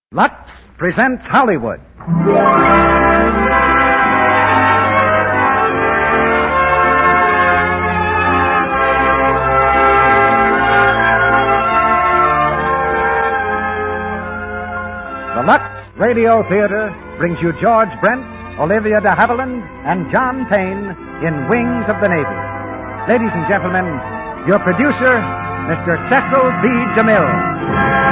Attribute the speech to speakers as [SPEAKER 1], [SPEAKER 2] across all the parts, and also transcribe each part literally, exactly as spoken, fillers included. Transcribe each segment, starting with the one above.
[SPEAKER 1] Lux presents Hollywood. The Lux Radio Theater brings you George Brent, Olivia de Havilland, and John Payne in Wings of the Navy. Ladies and gentlemen, your producer, Mister Cecil B. DeMille.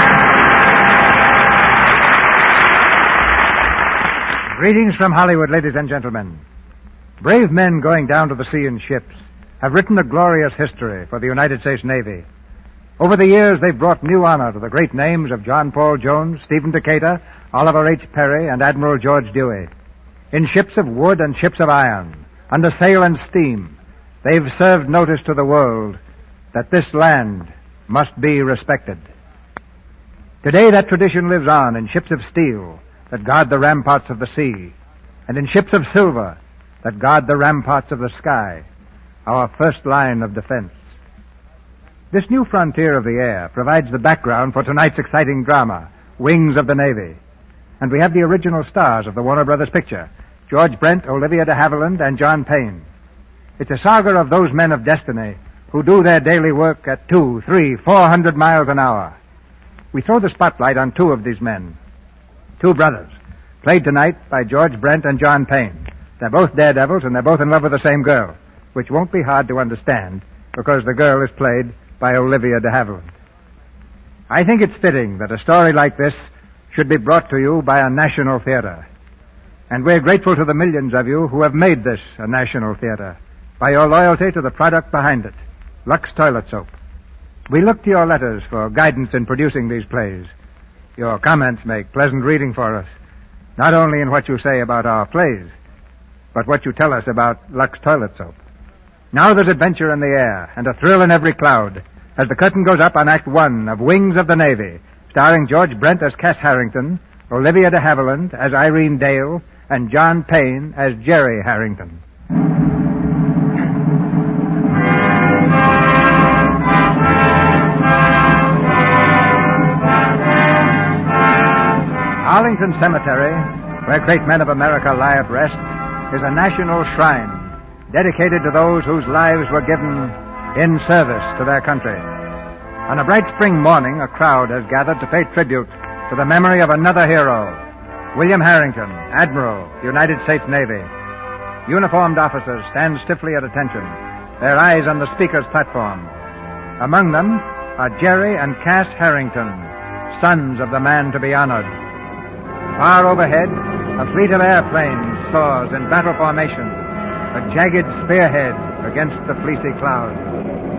[SPEAKER 1] Greetings from Hollywood, ladies and gentlemen. Brave men going down to the sea in ships have written a glorious history for the United States Navy. Over the years, they've brought new honor to the great names of John Paul Jones, Stephen Decatur, Oliver H. Perry, and Admiral George Dewey. In ships of wood and ships of iron, under sail and steam, they've served notice to the world that this land must be respected. Today, that tradition lives on in ships of steel that guard the ramparts of the sea, and in ships of silver that guard the ramparts of the sky, our first line of defense. This new frontier of the air provides the background for tonight's exciting drama, Wings of the Navy. And we have the original stars of the Warner Brothers picture, George Brent, Olivia de Havilland, and John Payne. It's a saga of those men of destiny who do their daily work at two, three, four hundred miles an hour. We throw the spotlight on two of these men. Two brothers, played tonight by George Brent and John Payne. They're both daredevils, and they're both in love with the same girl, which won't be hard to understand, because the girl is played by Olivia de Havilland. I think it's fitting that a story like this should be brought to you by a national theater. And we're grateful to the millions of you who have made this a national theater by your loyalty to the product behind it, Lux Toilet Soap. We look to your letters for guidance in producing these plays. Your comments make pleasant reading for us, not only in what you say about our plays, but what you tell us about Lux Toilet Soap. Now there's adventure in the air and a thrill in every cloud as the curtain goes up on Act One of Wings of the Navy, starring George Brent as Cass Harrington, Olivia de Havilland as Irene Dale, and John Payne as Jerry Harrington. Arlington Cemetery, where great men of America lie at rest, is a national shrine dedicated to those whose lives were given in service to their country. On a bright spring morning, a crowd has gathered to pay tribute to the memory of another hero, William Harrington, Admiral, United States Navy. Uniformed officers stand stiffly at attention, their eyes on the speaker's platform. Among them are Jerry and Cass Harrington, sons of the man to be honored. Far overhead, a fleet of airplanes soars in battle formation, a jagged spearhead against the fleecy clouds.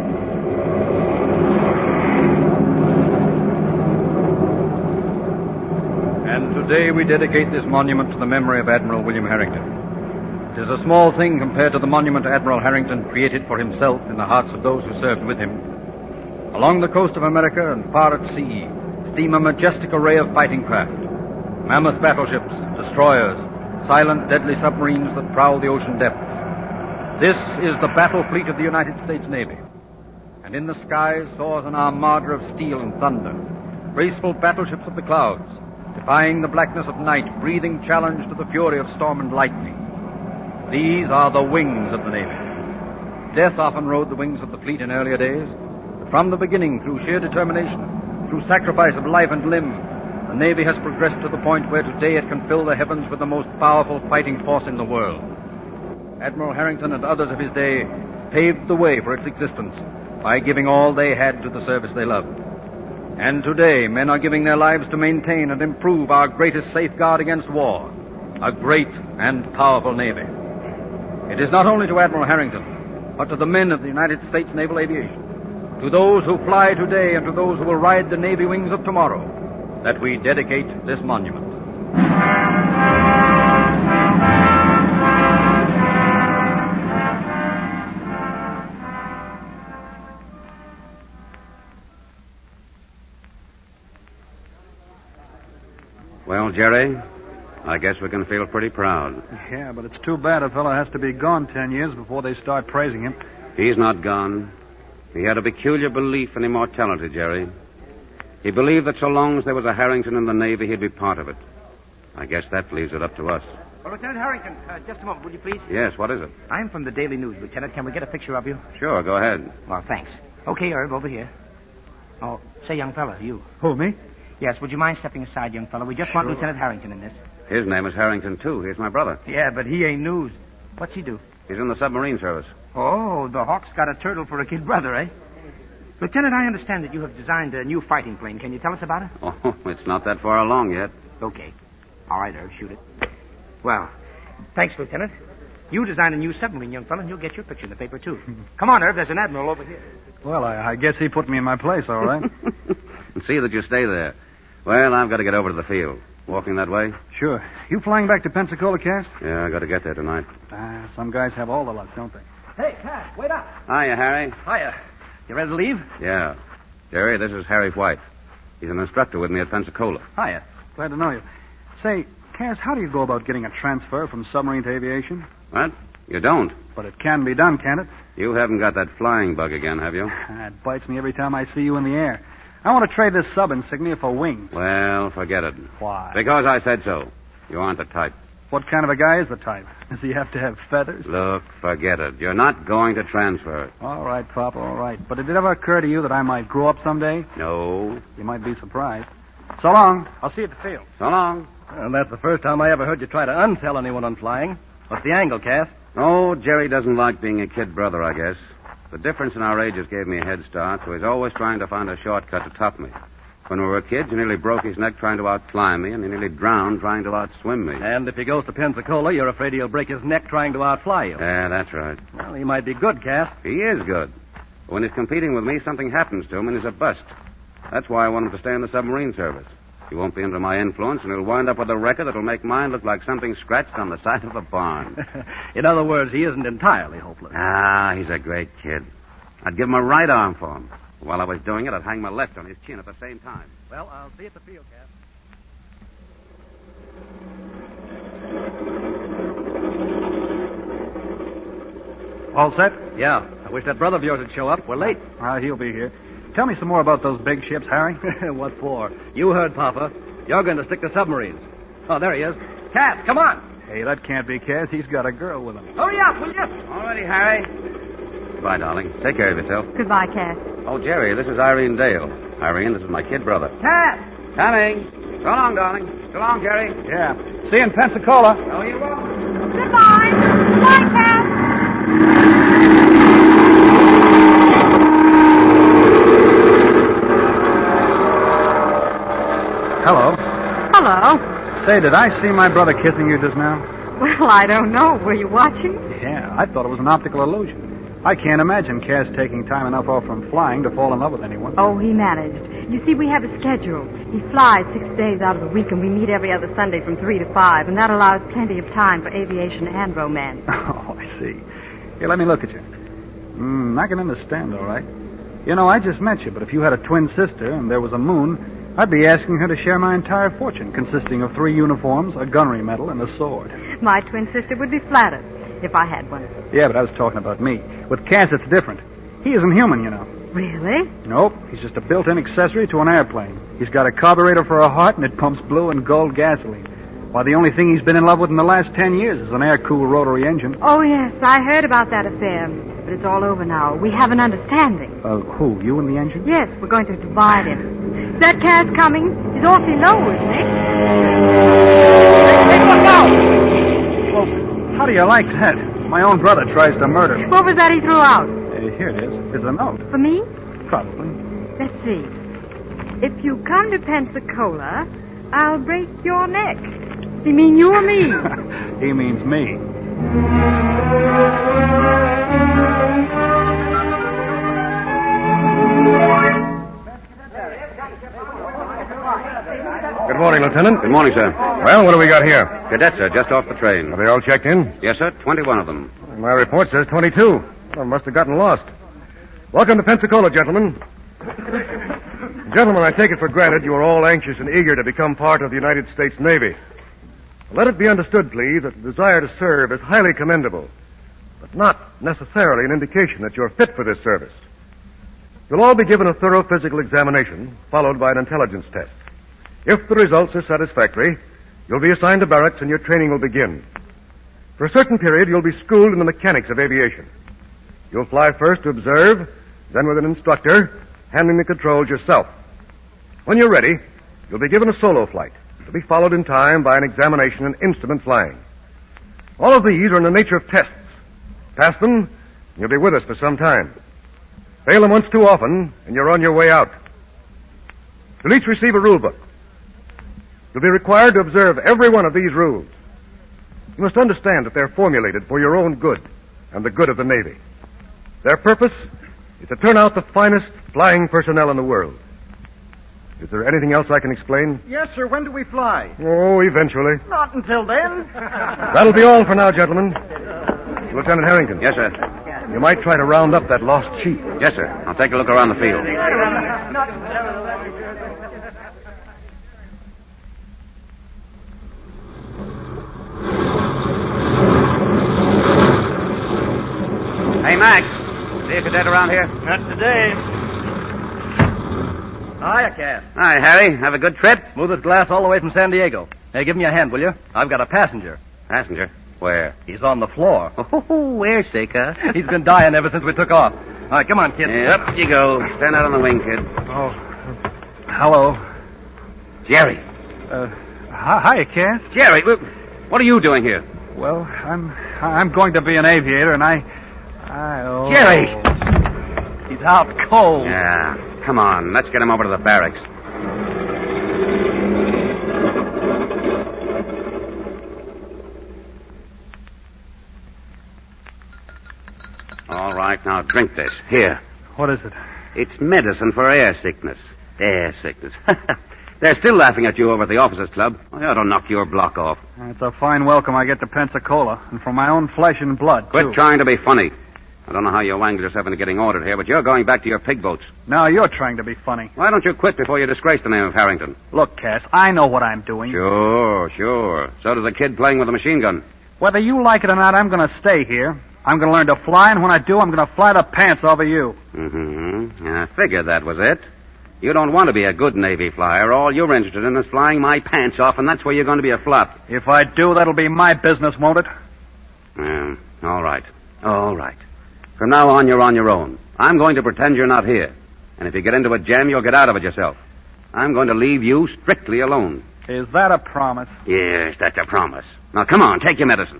[SPEAKER 2] And today we dedicate this monument to the memory of Admiral William Harrington. It is a small thing compared to the monument Admiral Harrington created for himself in the hearts of those who served with him. Along the coast of America and far at sea steam a majestic array of fighting craft. Mammoth battleships, destroyers, silent, deadly submarines that prowl the ocean depths. This is the battle fleet of the United States Navy. And in the skies soars an armada of steel and thunder, graceful battleships of the clouds, defying the blackness of night, breathing challenge to the fury of storm and lightning. These are the wings of the Navy. Death often rode the wings of the fleet in earlier days, but from the beginning, through sheer determination, through sacrifice of life and limb, the Navy has progressed to the point where today it can fill the heavens with the most powerful fighting force in the world. Admiral Harrington and others of his day paved the way for its existence by giving all they had to the service they loved. And today, men are giving their lives to maintain and improve our greatest safeguard against war, a great and powerful Navy. It is not only to Admiral Harrington, but to the men of the United States Naval Aviation, to those who fly today and to those who will ride the Navy wings of tomorrow, that we dedicate this monument.
[SPEAKER 3] Well, Jerry, I guess we can feel pretty proud.
[SPEAKER 4] Yeah, but it's too bad a fellow has to be gone ten years before they start praising him.
[SPEAKER 3] He's not gone. He had a peculiar belief in immortality, Jerry. He believed that so long as there was a Harrington in the Navy, he'd be part of it. I guess that leaves it up to us.
[SPEAKER 5] Well, Lieutenant Harrington, uh, just a moment, would you please?
[SPEAKER 3] Yes, what is it?
[SPEAKER 5] I'm from the Daily News, Lieutenant. Can we get a picture of you?
[SPEAKER 3] Sure, go ahead.
[SPEAKER 5] Well, thanks. Okay, Herb, over here. Oh, say, young fella, you.
[SPEAKER 4] Who, me?
[SPEAKER 5] Yes, would you mind stepping aside, young fella? We just
[SPEAKER 4] Sure.
[SPEAKER 5] want Lieutenant Harrington in this.
[SPEAKER 3] His name is Harrington, too. He's my brother.
[SPEAKER 5] Yeah, but he ain't news. What's he do?
[SPEAKER 3] He's in the submarine service.
[SPEAKER 5] Oh, the Hawk's got a turtle for a kid brother, eh? Lieutenant, I understand that you have designed a new fighting plane. Can you tell us about it?
[SPEAKER 3] Oh, it's not that far along yet.
[SPEAKER 5] Okay. All right, Herb, shoot it. Well, thanks, Lieutenant. You designed a new submarine, young fella, and you'll get your picture in the paper, too. Come on, Herb, there's an admiral over here.
[SPEAKER 4] Well, I, I guess he put me in my place, all right.
[SPEAKER 3] See that you stay there. Well, I've got to get over to the field. Walking that way?
[SPEAKER 4] Sure. You flying back to Pensacola, Cass?
[SPEAKER 3] Yeah, I got to get there tonight.
[SPEAKER 4] Ah, some guys have all the luck, don't they?
[SPEAKER 5] Hey, Cass, wait up.
[SPEAKER 3] Hiya, Harry.
[SPEAKER 5] Hiya. You ready to leave?
[SPEAKER 3] Yeah. Jerry, this is Harry White. He's an instructor with me at Pensacola.
[SPEAKER 4] Hiya. Glad to know you. Say, Cass, how do you go about getting a transfer from submarine to aviation?
[SPEAKER 3] What? You don't?
[SPEAKER 4] But it can be done, can't it?
[SPEAKER 3] You haven't got that flying bug again, have you?
[SPEAKER 4] It bites me every time I see you in the air. I want to trade this sub insignia for wings.
[SPEAKER 3] Well, forget it.
[SPEAKER 4] Why?
[SPEAKER 3] Because I said so. You aren't the type.
[SPEAKER 4] What kind of a guy is the type? Does he have to have feathers?
[SPEAKER 3] Look, forget it. You're not going to transfer.
[SPEAKER 4] All right, Pop, all right. But did it ever occur to you that I might grow up someday?
[SPEAKER 3] No.
[SPEAKER 4] You might be surprised. So long. I'll see you at the field.
[SPEAKER 3] So long.
[SPEAKER 6] And that's the first time I ever heard you try to unsell anyone on flying. What's the angle, Cass?
[SPEAKER 3] Oh, Jerry doesn't like being a kid brother, I guess. The difference in our ages gave me a head start, so he's always trying to find a shortcut to top me. When we were kids, he nearly broke his neck trying to outclimb me, and he nearly drowned trying to outswim me.
[SPEAKER 6] And if he goes to Pensacola, you're afraid he'll break his neck trying to outfly you.
[SPEAKER 3] Yeah, that's right.
[SPEAKER 6] Well, he might be good, Cass.
[SPEAKER 3] He is good. But when he's competing with me, something happens to him, and he's a bust. That's why I want him to stay in the submarine service. He won't be under my influence, and he'll wind up with a record that'll make mine look like something scratched on the side of a barn.
[SPEAKER 6] In other words, he isn't entirely hopeless.
[SPEAKER 3] Ah, he's a great kid. I'd give him a right arm for him. While I was doing it, I'd hang my left on his chin at the same time.
[SPEAKER 6] Well, I'll see you at the field, Cass.
[SPEAKER 4] All set?
[SPEAKER 6] Yeah. I wish that brother of yours would show up. We're late.
[SPEAKER 4] Ah, he'll be here. Tell me some more about those big ships, Harry.
[SPEAKER 6] What for? You heard, Papa. You're going to stick to submarines. Oh, there he is. Cass, come on.
[SPEAKER 4] Hey, that can't be Cass. He's got a girl with him.
[SPEAKER 5] Hurry up, will you?
[SPEAKER 3] All ready, Harry? Goodbye, darling. Take care of yourself.
[SPEAKER 7] Goodbye, Cass.
[SPEAKER 3] Oh, Jerry, this is Irene Dale. Irene, this is my kid brother.
[SPEAKER 5] Cass!
[SPEAKER 3] Coming. So long, darling. So long, Jerry.
[SPEAKER 4] Yeah. See you in Pensacola.
[SPEAKER 3] Oh, you won't.
[SPEAKER 7] Goodbye. Goodbye, Cass.
[SPEAKER 1] Hello.
[SPEAKER 7] Hello.
[SPEAKER 4] Say, did I see my brother kissing you just now?
[SPEAKER 7] Well, I don't know. Were you watching?
[SPEAKER 4] Yeah, I thought it was an optical illusion. I can't imagine Cass taking time enough off from flying to fall in love with anyone.
[SPEAKER 7] Oh, he managed. You see, we have a schedule. He flies six days out of the week, and we meet every other Sunday from three to five, and that allows plenty of time for aviation and romance.
[SPEAKER 4] Oh, I see. Here, let me look at you. Hmm, I can understand, all right. You know, I just met you, but if you had a twin sister and there was a moon, I'd be asking her to share my entire fortune, consisting of three uniforms, a gunnery medal, and a sword.
[SPEAKER 7] My twin sister would be flattered if I had one.
[SPEAKER 4] Yeah, but I was talking about me. With Cass, it's different. He isn't human, you know.
[SPEAKER 7] Really?
[SPEAKER 4] Nope, he's just a built-in accessory to an airplane. He's got a carburetor for a heart, and it pumps blue and gold gasoline. Why, the only thing he's been in love with in the last ten years is an air-cooled rotary engine.
[SPEAKER 7] Oh, yes, I heard about that affair. But it's all over now. We have an understanding.
[SPEAKER 4] Uh, who, you and the engine?
[SPEAKER 7] Yes, we're going to divide him. Is that Cass coming? He's awfully low, isn't he?
[SPEAKER 5] Hey, look out!
[SPEAKER 4] Well, how do you like that? My own brother tries to murder me.
[SPEAKER 7] What was that he threw out?
[SPEAKER 4] Uh, here it is. Here's a note.
[SPEAKER 7] For me?
[SPEAKER 4] Probably.
[SPEAKER 7] Let's see. If you come to Pensacola, I'll break your neck. Does he mean you or me?
[SPEAKER 4] He means me.
[SPEAKER 8] Good morning, Lieutenant.
[SPEAKER 3] Good morning, sir.
[SPEAKER 8] Well, what do we got here?
[SPEAKER 3] Cadets, sir, just off the train.
[SPEAKER 8] Are they all checked in?
[SPEAKER 3] Yes, sir, twenty-one of them.
[SPEAKER 8] My report says twenty-two. I must have gotten lost. Welcome to Pensacola, gentlemen. Gentlemen, I take it for granted you are all anxious and eager to become part of the United States Navy. Let it be understood, please, that the desire to serve is highly commendable, but not necessarily an indication that you're fit for this service. You'll all be given a thorough physical examination, followed by an intelligence test. If the results are satisfactory, you'll be assigned to barracks and your training will begin. For a certain period, you'll be schooled in the mechanics of aviation. You'll fly first to observe, then with an instructor, handling the controls yourself. When you're ready, you'll be given a solo flight, to be followed in time by an examination in instrument flying. All of these are in the nature of tests. Pass them, and you'll be with us for some time. Fail them once too often, and you're on your way out. You'll each receive a rule book. You'll be required to observe every one of these rules. You must understand that they're formulated for your own good and the good of the Navy. Their purpose is to turn out the finest flying personnel in the world. Is there anything else I can explain?
[SPEAKER 6] Yes, sir. When do we fly?
[SPEAKER 8] Oh, eventually.
[SPEAKER 6] Not until then.
[SPEAKER 8] That'll be all for now, gentlemen. Lieutenant Harrington.
[SPEAKER 3] Yes, sir.
[SPEAKER 8] You might try to round up that lost sheep.
[SPEAKER 3] Yes, sir. I'll take a look around the field. Hey, Mac. See a cadet around here?
[SPEAKER 6] Not today. Hiya, Cass.
[SPEAKER 3] Hi, Harry. Have a good trip?
[SPEAKER 6] Smoothest glass all the way from San Diego. Hey, give me a hand, will you? I've got a passenger.
[SPEAKER 3] Passenger? Where?
[SPEAKER 6] He's on the floor.
[SPEAKER 3] Oh, where's Seika?
[SPEAKER 6] He's been dying ever since we took off. All right, come on, kid.
[SPEAKER 3] Yeah, up you go. Stand out on the wing, kid.
[SPEAKER 4] Oh, hello.
[SPEAKER 3] Jerry.
[SPEAKER 4] Uh, hi, hiya, Cass.
[SPEAKER 3] Jerry, what are you doing here?
[SPEAKER 4] Well, I'm I'm going to be an aviator, and I, I oh.
[SPEAKER 3] Jerry!
[SPEAKER 6] He's out cold.
[SPEAKER 3] Yeah, come on. Let's get him over to the barracks. All right, now drink this. Here.
[SPEAKER 4] What is it?
[SPEAKER 3] It's medicine for air sickness. Air sickness. They're still laughing at you over at the officers' club. I ought to knock your block off.
[SPEAKER 4] It's a fine welcome I get to Pensacola, and from my own flesh and blood,
[SPEAKER 3] Quit
[SPEAKER 4] too.
[SPEAKER 3] trying to be funny. I don't know how you wangled yourself into getting ordered here, but you're going back to your pig boats.
[SPEAKER 4] Now you're trying to be funny.
[SPEAKER 3] Why don't you quit before you disgrace the name of Harrington?
[SPEAKER 4] Look, Cass, I know what I'm doing.
[SPEAKER 3] Sure, sure. So does a kid playing with a machine gun.
[SPEAKER 4] Whether you like it or not, I'm going to stay here. I'm going to learn to fly, and when I do, I'm going to fly the pants off of you.
[SPEAKER 3] Mm-hmm. I figured that was it. You don't want to be a good Navy flyer. All you're interested in is flying my pants off, and that's where you're going to be a flop.
[SPEAKER 4] If I do, that'll be my business, won't it?
[SPEAKER 3] Yeah, all right. All right. From now on, you're on your own. I'm going to pretend you're not here. And if you get into a jam, you'll get out of it yourself. I'm going to leave you strictly alone.
[SPEAKER 4] Is that a promise?
[SPEAKER 3] Yes, that's a promise. Now, come on, take your medicine.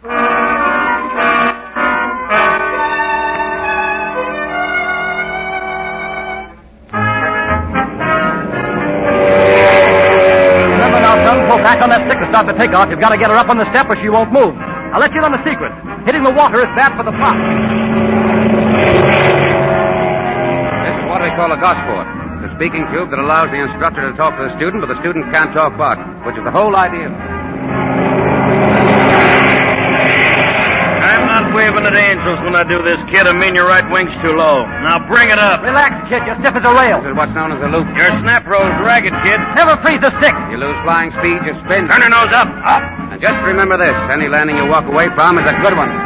[SPEAKER 6] Remember now, son, pull back on that stick to start the takeoff. You've got to get her up on the step or she won't move. I'll let you in on the secret. Hitting the water is bad for the pop.
[SPEAKER 3] This is what we call a gosport. It's a speaking tube that allows the instructor to talk to the student, but the student can't talk back, which is the whole idea.
[SPEAKER 9] I'm not waving at angels when I do this, kid. I mean your right wing's too low. Now bring it up.
[SPEAKER 6] Relax, kid. You're stiff as a rail.
[SPEAKER 3] This is what's known as a loop.
[SPEAKER 9] Your snap roll's ragged, kid.
[SPEAKER 6] Never freeze the stick.
[SPEAKER 3] You lose flying speed, you spin.
[SPEAKER 9] Turn her nose up. Up.
[SPEAKER 3] And just remember this. Any landing you walk away from is a good one.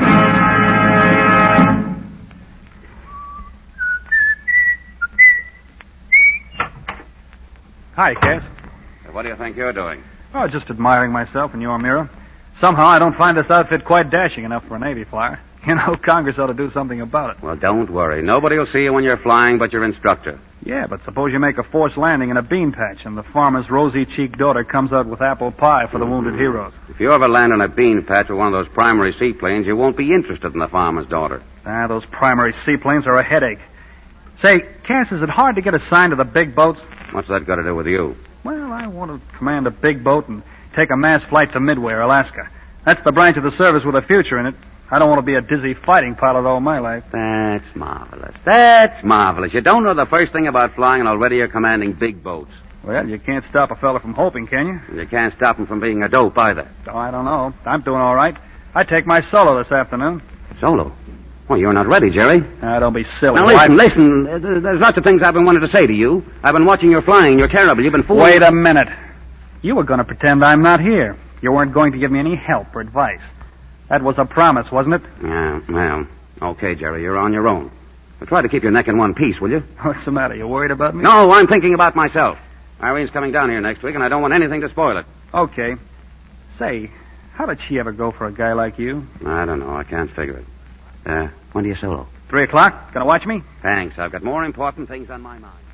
[SPEAKER 4] Hi, Cass.
[SPEAKER 3] What do you think you're doing?
[SPEAKER 4] Oh, just admiring myself in your mirror. Somehow I don't find this outfit quite dashing enough for a Navy flyer. You know, Congress ought to do something about it.
[SPEAKER 3] Well, don't worry. Nobody will see you when you're flying but your instructor.
[SPEAKER 4] Yeah, but suppose you make a forced landing in a bean patch and the farmer's rosy-cheeked daughter comes out with apple pie for the wounded heroes.
[SPEAKER 3] If you ever land in a bean patch with one of those primary seaplanes, you won't be interested in the farmer's daughter.
[SPEAKER 4] Ah, those primary seaplanes are a headache. Say, Cass, is it hard to get assigned to the big boats?
[SPEAKER 3] What's that got to do with you?
[SPEAKER 4] Well, I want to command a big boat and take a mass flight to Midway or Alaska. That's the branch of the service with a future in it. I don't want to be a dizzy fighting pilot all my life.
[SPEAKER 3] That's marvelous. That's marvelous. You don't know the first thing about flying, and already you're commanding big boats.
[SPEAKER 4] Well, you can't stop a fella from hoping, can you?
[SPEAKER 3] And you can't stop him from being a dope either.
[SPEAKER 4] Oh, I don't know. I'm doing all right. I take my solo this afternoon.
[SPEAKER 3] Solo? Well, you're not ready, Jerry.
[SPEAKER 4] Ah, don't be silly.
[SPEAKER 3] Now, listen, listen. Uh, There's lots of things I've been wanting to say to you. I've been watching your flying. You're terrible. You've been fooling...
[SPEAKER 4] Wait a minute. You were going to pretend I'm not here. You weren't going to give me any help or advice. That was a promise, wasn't it?
[SPEAKER 3] Yeah, well, okay, Jerry, you're on your own. Well, try to keep your neck in one piece, will you?
[SPEAKER 4] What's the matter? You worried about me?
[SPEAKER 3] No, I'm thinking about myself. Irene's coming down here next week, and I don't want anything to spoil it.
[SPEAKER 4] Okay. Say, how did she ever go for a guy like you?
[SPEAKER 3] I don't know. I can't figure it. Uh, when do you solo?
[SPEAKER 4] Three o'clock? Gonna watch me?
[SPEAKER 3] Thanks. I've got more important things on my mind.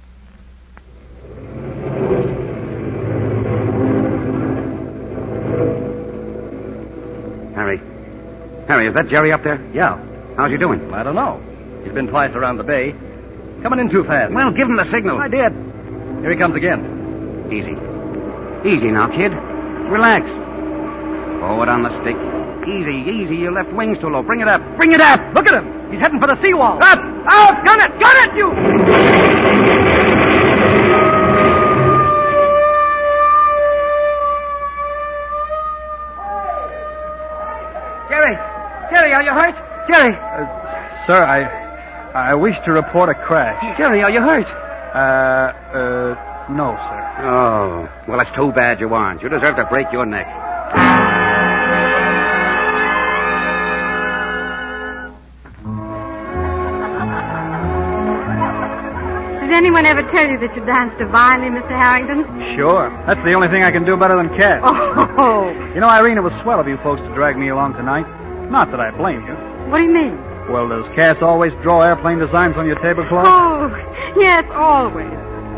[SPEAKER 3] Harry. Harry, is that Jerry up there?
[SPEAKER 6] Yeah.
[SPEAKER 3] How's he doing?
[SPEAKER 6] I don't know. He's been twice around the bay. Coming in too fast.
[SPEAKER 3] Well, give him the signal.
[SPEAKER 6] I did. Here he comes again.
[SPEAKER 3] Easy. Easy now, kid. Relax. Forward on the stick. Easy, easy. Your left wing's too low. Bring it up. Bring it up.
[SPEAKER 6] Look at him. He's heading for the seawall.
[SPEAKER 3] Up! Up! Gun it! Gun it, you!
[SPEAKER 5] Jerry! Jerry, are you hurt? Jerry!
[SPEAKER 4] Uh, sir, I I wish to report a crash.
[SPEAKER 5] Jerry, are you hurt?
[SPEAKER 4] Uh, uh, no, sir.
[SPEAKER 3] Oh, well, it's too bad you aren't. You deserve to break your neck.
[SPEAKER 7] Did anyone ever tell you that you dance divinely, Mister Harrington?
[SPEAKER 4] Sure. That's the only thing I can do better than Cass.
[SPEAKER 7] Oh.
[SPEAKER 4] You know, Irene, it was swell of you folks to drag me along tonight. Not that I blame you.
[SPEAKER 7] What do you mean?
[SPEAKER 4] Well, does Cass always draw airplane designs on your tablecloth?
[SPEAKER 7] Oh, yes, always.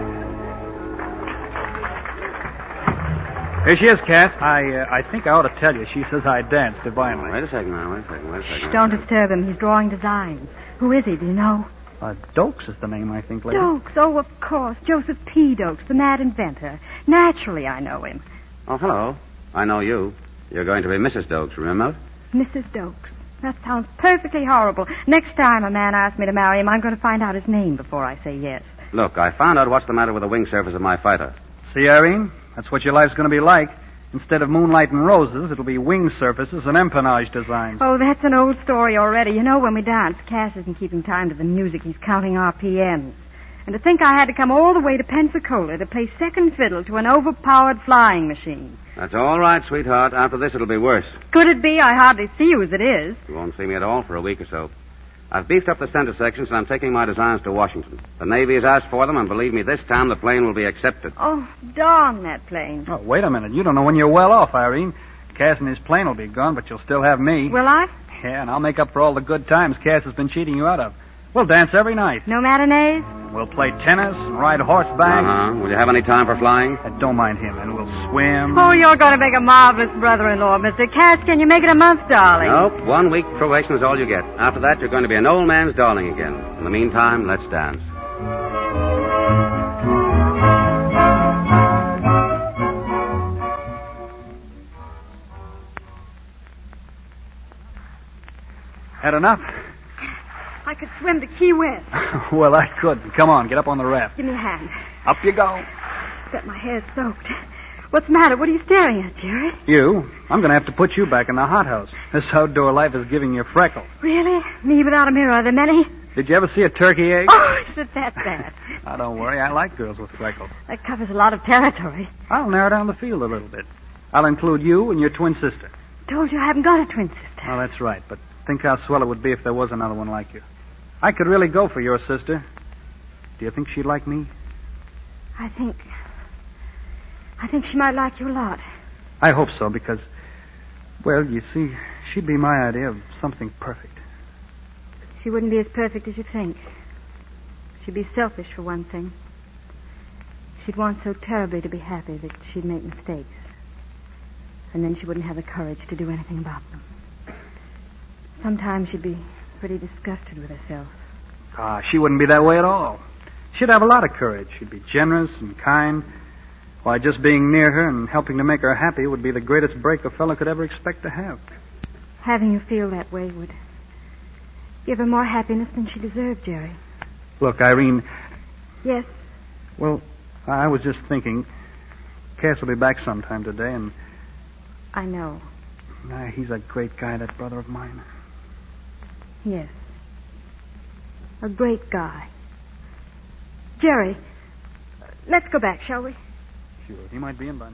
[SPEAKER 4] Here she is, Cass. I uh, I think I ought to tell you. She says I dance divinely.
[SPEAKER 3] Wait a second now. Wait a second. Wait a second.
[SPEAKER 7] Shh, don't disturb him. He's drawing designs. Who is he, do you know?
[SPEAKER 4] Uh, Dokes is the name, I think, lady.
[SPEAKER 7] Dokes, oh, of course. Joseph P. Dokes, the mad inventor. Naturally, I know him.
[SPEAKER 3] Oh, hello. I know you. You're going to be Missus Dokes, remember?
[SPEAKER 7] Missus Dokes. That sounds perfectly horrible. Next time a man asks me to marry him, I'm going to find out his name before I say yes.
[SPEAKER 3] Look, I found out what's the matter with the wing surface of my fighter.
[SPEAKER 4] See, Irene? That's what your life's going to be like. Instead of moonlight and roses, it'll be wing surfaces and empennage designs.
[SPEAKER 7] Oh, that's an old story already. You know, when we dance, Cass isn't keeping time to the music. He's counting R P Ms. And to think I had to come all the way to Pensacola to play second fiddle to an overpowered flying machine.
[SPEAKER 3] That's all right, sweetheart. After this, it'll be worse.
[SPEAKER 7] Could it be? I hardly see you as it is.
[SPEAKER 3] You won't see me at all for a week or so. I've beefed up the center sections, and I'm taking my designs to Washington. The Navy has asked for them, and believe me, this time the plane will be accepted.
[SPEAKER 7] Oh, darn that plane.
[SPEAKER 4] Oh, wait a minute. You don't know when you're well off, Irene. Cass and his plane will be gone, but you'll still have me.
[SPEAKER 7] Will I?
[SPEAKER 4] Yeah, and I'll make up for all the good times Cass has been cheating you out of. We'll dance every night.
[SPEAKER 7] No matinees?
[SPEAKER 4] We'll play tennis and ride horseback.
[SPEAKER 3] Uh-huh. Will you have any time for flying?
[SPEAKER 4] Uh, don't mind him, and we'll swim.
[SPEAKER 7] Oh, you're going to make a marvelous brother-in-law, Mister Cass. Can you make it a month, darling?
[SPEAKER 3] Nope. One week probation is all you get. After that, you're going to be an old man's darling again. In the meantime, let's dance.
[SPEAKER 4] Had enough?
[SPEAKER 7] I could swim to Key West.
[SPEAKER 4] Well, I could. Come on, get up on the raft.
[SPEAKER 7] Give me a hand.
[SPEAKER 4] Up you go.
[SPEAKER 7] Bet my hair's soaked. What's the matter? What are you staring at, Jerry?
[SPEAKER 4] You? I'm going to have to put you back in the hothouse. This outdoor life is giving you freckles.
[SPEAKER 7] Really? Me without a mirror? Are there many?
[SPEAKER 4] Did you ever see a turkey egg?
[SPEAKER 7] Oh, is it that bad?
[SPEAKER 4] Now, don't worry. I like girls with freckles.
[SPEAKER 7] That covers a lot of territory.
[SPEAKER 4] I'll narrow down the field a little bit. I'll include you and your twin sister.
[SPEAKER 7] Told you I haven't got a twin sister.
[SPEAKER 4] Oh, that's right. But think how swell it would be if there was another one like you. I could really go for your sister. Do you think she'd like me?
[SPEAKER 7] I think... I think she might like you a lot.
[SPEAKER 4] I hope so, because... Well, you see, she'd be my idea of something perfect.
[SPEAKER 7] She wouldn't be as perfect as you think. She'd be selfish, for one thing. She'd want so terribly to be happy that she'd make mistakes. And then she wouldn't have the courage to do anything about them. Sometimes she'd be pretty disgusted with herself.
[SPEAKER 4] Ah, she wouldn't be that way at all. She'd have a lot of courage. She'd be generous and kind. Why, just being near her and helping to make her happy would be the greatest break a fellow could ever expect to have.
[SPEAKER 7] Having you feel that way would give her more happiness than she deserved, Jerry.
[SPEAKER 4] Look, Irene...
[SPEAKER 7] Yes?
[SPEAKER 4] Well, I was just thinking... Cass will be back sometime today, and...
[SPEAKER 7] I know.
[SPEAKER 4] Ah, he's a great guy, that brother of mine.
[SPEAKER 7] Yes. A great guy. Jerry, let's go back, shall we?
[SPEAKER 4] Sure. He might be in by now.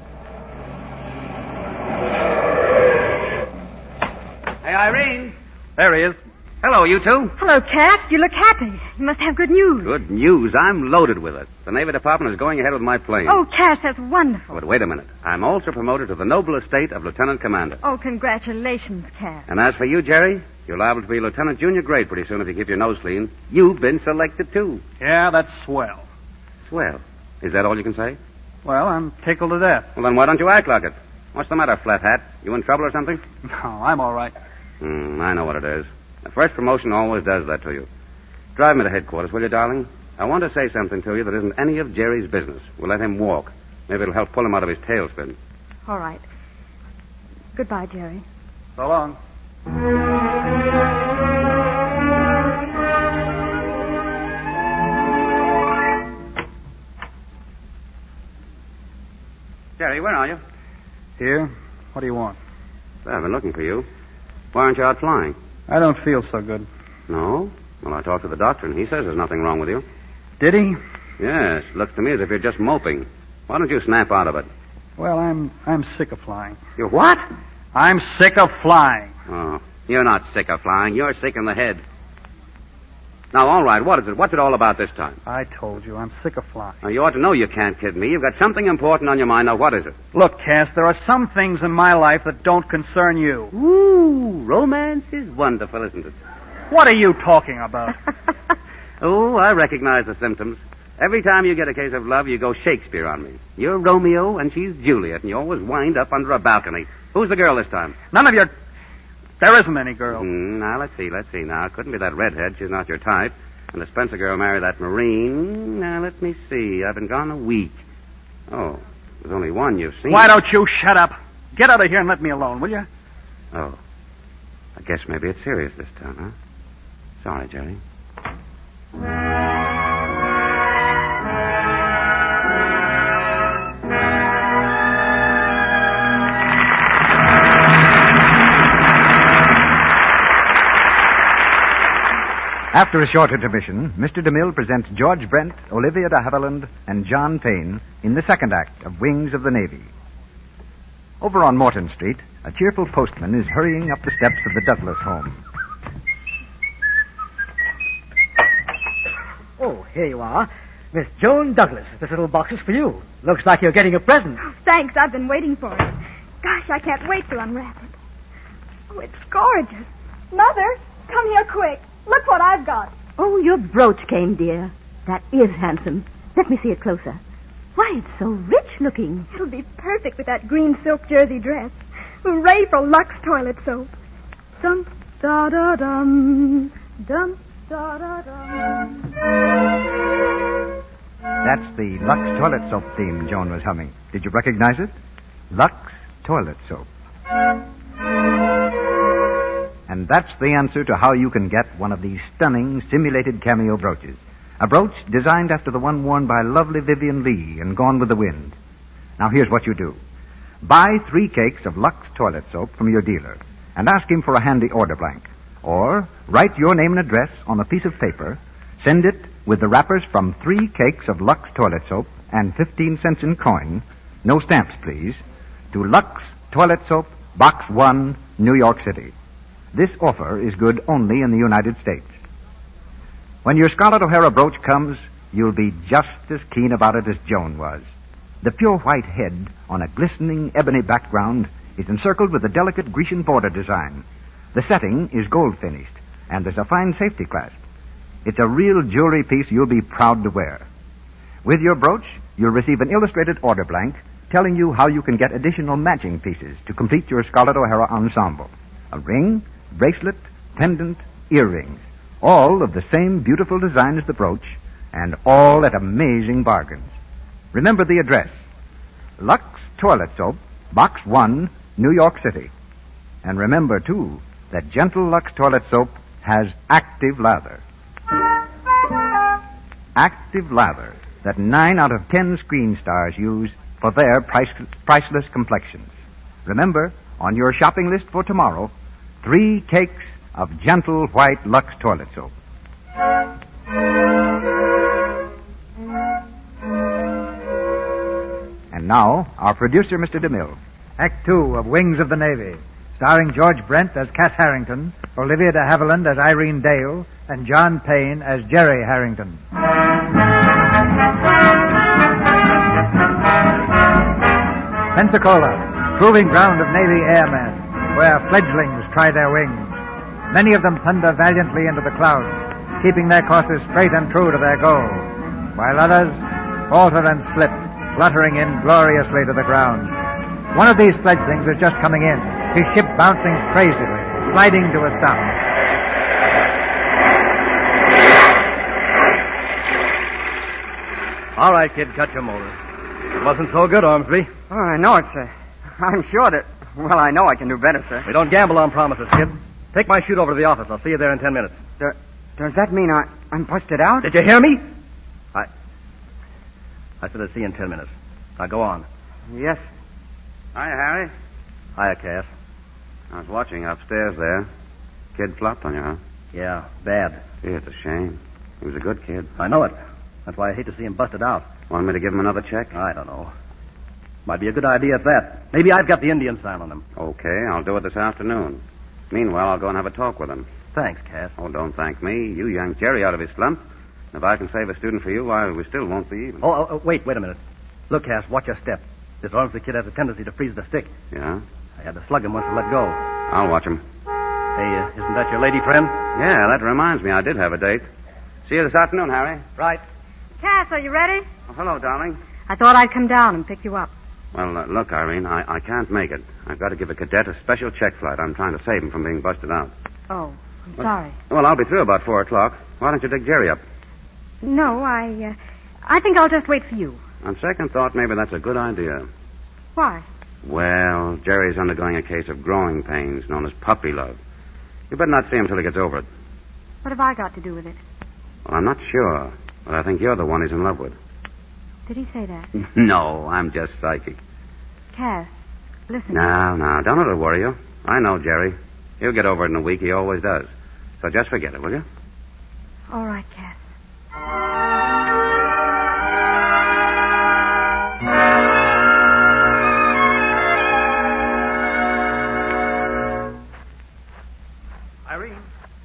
[SPEAKER 3] Hey, Irene.
[SPEAKER 4] There he is.
[SPEAKER 3] Hello, you two.
[SPEAKER 7] Hello, Cass. You look happy. You must have good news.
[SPEAKER 3] Good news. I'm loaded with it. The Navy Department is going ahead with my plane.
[SPEAKER 7] Oh, Cass, that's wonderful.
[SPEAKER 3] But wait a minute. I'm also promoted to the noble estate of Lieutenant Commander.
[SPEAKER 7] Oh, congratulations, Cass.
[SPEAKER 3] And as for you, Jerry, you're liable to be Lieutenant Junior grade pretty soon if you keep your nose clean. You've been selected, too.
[SPEAKER 4] Yeah, that's swell.
[SPEAKER 3] Swell. Is that all you can say?
[SPEAKER 4] Well, I'm tickled to death.
[SPEAKER 3] Well, then why don't you act like it? What's the matter, flat hat? You in trouble or something?
[SPEAKER 4] No, I'm all right.
[SPEAKER 3] Hmm, I know what it is. The first promotion always does that to you. Drive me to headquarters, will you, darling? I want to say something to you that isn't any of Jerry's business. We'll let him walk. Maybe it'll help pull him out of his tailspin.
[SPEAKER 7] All right. Goodbye, Jerry.
[SPEAKER 4] So long.
[SPEAKER 3] Jerry, where are you?
[SPEAKER 4] Here. What do you want?
[SPEAKER 3] Well, I've been looking for you. Why aren't you out flying?
[SPEAKER 4] I don't feel so good.
[SPEAKER 3] No? Well, I talked to the doctor, and he says there's nothing wrong with you.
[SPEAKER 4] Did he?
[SPEAKER 3] Yes. Looks to me as if you're just moping. Why don't you snap out of it?
[SPEAKER 4] Well, I'm I'm sick of flying.
[SPEAKER 3] You're what?
[SPEAKER 4] I'm sick of flying.
[SPEAKER 3] Oh, you're not sick of flying. You're sick in the head. Now, all right, what is it? What's it all about this time?
[SPEAKER 4] I told you, I'm sick of flying.
[SPEAKER 3] Now, you ought to know you can't kid me. You've got something important on your mind. Now, what is it?
[SPEAKER 4] Look, Cass, there are some things in my life that don't concern you.
[SPEAKER 3] Ooh, romance is wonderful, isn't it?
[SPEAKER 4] What are you talking about?
[SPEAKER 3] Oh, I recognize the symptoms. Every time you get a case of love, you go Shakespeare on me. You're Romeo, and she's Juliet, and you always wind up under a balcony. Who's the girl this time?
[SPEAKER 4] None of your... There isn't any girl.
[SPEAKER 3] Mm, now, let's see, let's see. Now, it couldn't be that redhead. She's not your type. And the Spencer girl married that Marine. Now, let me see. I've been gone a week. Oh, there's only one you've seen.
[SPEAKER 4] Why don't you shut up? Get out of here and let me alone, will you?
[SPEAKER 3] Oh. I guess maybe it's serious this time, huh? Sorry, Jerry.
[SPEAKER 1] After a short intermission, Mister DeMille presents George Brent, Olivia de Havilland, and John Payne in the second act of Wings of the Navy. Over on Morton Street, a cheerful postman is hurrying up the steps of the Douglas home.
[SPEAKER 10] Oh, here you are. Miss Joan Douglas. This little box is for you. Looks like you're getting a present.
[SPEAKER 11] Oh, thanks. I've been waiting for it. Gosh, I can't wait to unwrap it. Oh, it's gorgeous. Mother, come here quick. Look what I've got.
[SPEAKER 12] Oh, your brooch came, dear. That is handsome. Let me see it closer. Why, it's so rich looking.
[SPEAKER 11] It'll be perfect with that green silk jersey dress. Hooray for Lux toilet soap. Dum, da, da, dum. Dum, da, da, dum.
[SPEAKER 1] That's the Lux toilet soap theme Joan was humming. Did you recognize it? Lux toilet soap. And that's the answer to how you can get one of these stunning simulated cameo brooches. A brooch designed after the one worn by lovely Vivian Lee in Gone with the Wind. Now here's what you do. Buy three cakes of Lux toilet soap from your dealer and ask him for a handy order blank. Or write your name and address on a piece of paper, send it with the wrappers from three cakes of Lux toilet soap and fifteen cents in coin, no stamps please, to Lux Toilet Soap, Box one, New York City. This offer is good only in the United States. When your Scarlett O'Hara brooch comes, you'll be just as keen about it as Joan was. The pure white head on a glistening ebony background is encircled with a delicate Grecian border design. The setting is gold finished, and there's a fine safety clasp. It's a real jewelry piece you'll be proud to wear. With your brooch, you'll receive an illustrated order blank telling you how you can get additional matching pieces to complete your Scarlett O'Hara ensemble. A ring, bracelet, pendant, earrings, all of the same beautiful design as the brooch, and all at amazing bargains. Remember the address. Lux Toilet Soap, Box one, New York City. And remember, too, that gentle Lux Toilet Soap has active lather. Active lather that nine out of ten screen stars use for their price, priceless complexions. Remember, on your shopping list for tomorrow, three cakes of gentle white Lux Toilet Soap. And now, our producer, Mister DeMille.
[SPEAKER 13] Act two of Wings of the Navy, starring George Brent as Cass Harrington,
[SPEAKER 1] Olivia de Havilland as Irene Dale, and John Payne as Jerry Harrington. Pensacola, proving ground of Navy airmen, where fledglings try their wings. Many of them thunder valiantly into the clouds, keeping their courses straight and true to their goal, while others falter and slip, fluttering in gloriously to the ground. One of these fledglings is just coming in, his ship bouncing crazily, sliding to a stop.
[SPEAKER 6] All right, kid, cut your motor. It wasn't so good, Ormsby.
[SPEAKER 13] Oh, I know it, sir. I'm sure that, well, I know I can do better, sir.
[SPEAKER 6] We don't gamble on promises, kid. Take my chute over to the office. I'll see you there in ten minutes.
[SPEAKER 13] Do, does that mean I, I'm busted out?
[SPEAKER 6] Did you hear me? I... I said I'd see you in ten minutes. Now, go on.
[SPEAKER 13] Yes.
[SPEAKER 3] Hiya, Harry.
[SPEAKER 6] Hiya, Cass.
[SPEAKER 3] I was watching upstairs there. Kid flopped on you, huh?
[SPEAKER 6] Yeah, bad.
[SPEAKER 3] Gee, it's a shame. He was a good kid.
[SPEAKER 6] I know it. That's why I hate to see him busted out.
[SPEAKER 3] Want me to give him another check?
[SPEAKER 6] I don't know. Might be a good idea at that. Maybe I've got the Indian sign on him.
[SPEAKER 3] Okay, I'll do it this afternoon. Meanwhile, I'll go and have a talk with him.
[SPEAKER 6] Thanks, Cass.
[SPEAKER 3] Oh, don't thank me. You yanked Jerry out of his slump. If I can save a student for you, why, we still won't be even.
[SPEAKER 6] Oh, oh, oh wait, wait a minute. Look, Cass, watch your step. This Ormsby kid has a tendency to freeze the stick.
[SPEAKER 3] Yeah?
[SPEAKER 6] I had to slug him once to let go.
[SPEAKER 3] I'll watch him.
[SPEAKER 6] Hey, uh, isn't that your lady friend?
[SPEAKER 3] Yeah, that reminds me. I did have a date. See you this afternoon, Harry.
[SPEAKER 6] Right.
[SPEAKER 7] Cass, are you ready?
[SPEAKER 3] Oh, hello, darling.
[SPEAKER 7] I thought I'd come down and pick you up.
[SPEAKER 3] Well, uh, look, Irene, I, I can't make it. I've got to give a cadet a special check flight. I'm trying to save him from being busted out.
[SPEAKER 7] Oh, I'm sorry.
[SPEAKER 3] Well, I'll be through about four o'clock. Why don't you dig Jerry up?
[SPEAKER 7] No, I, uh, I think I'll just wait for you.
[SPEAKER 3] On second thought, maybe that's a good idea.
[SPEAKER 7] Why?
[SPEAKER 3] Well, Jerry's undergoing a case of growing pains known as puppy love. You better not see him till he gets over it.
[SPEAKER 7] What have I got to do with it?
[SPEAKER 3] Well, I'm not sure, but I think you're the one he's in love with.
[SPEAKER 7] Did he say that?
[SPEAKER 3] No, I'm just psychic.
[SPEAKER 7] Cass, listen.
[SPEAKER 3] No, no, don't let it worry you. I know Jerry. He'll get over it in a week. He always does. So just forget it, will you?
[SPEAKER 7] All right, Cass.
[SPEAKER 4] Irene.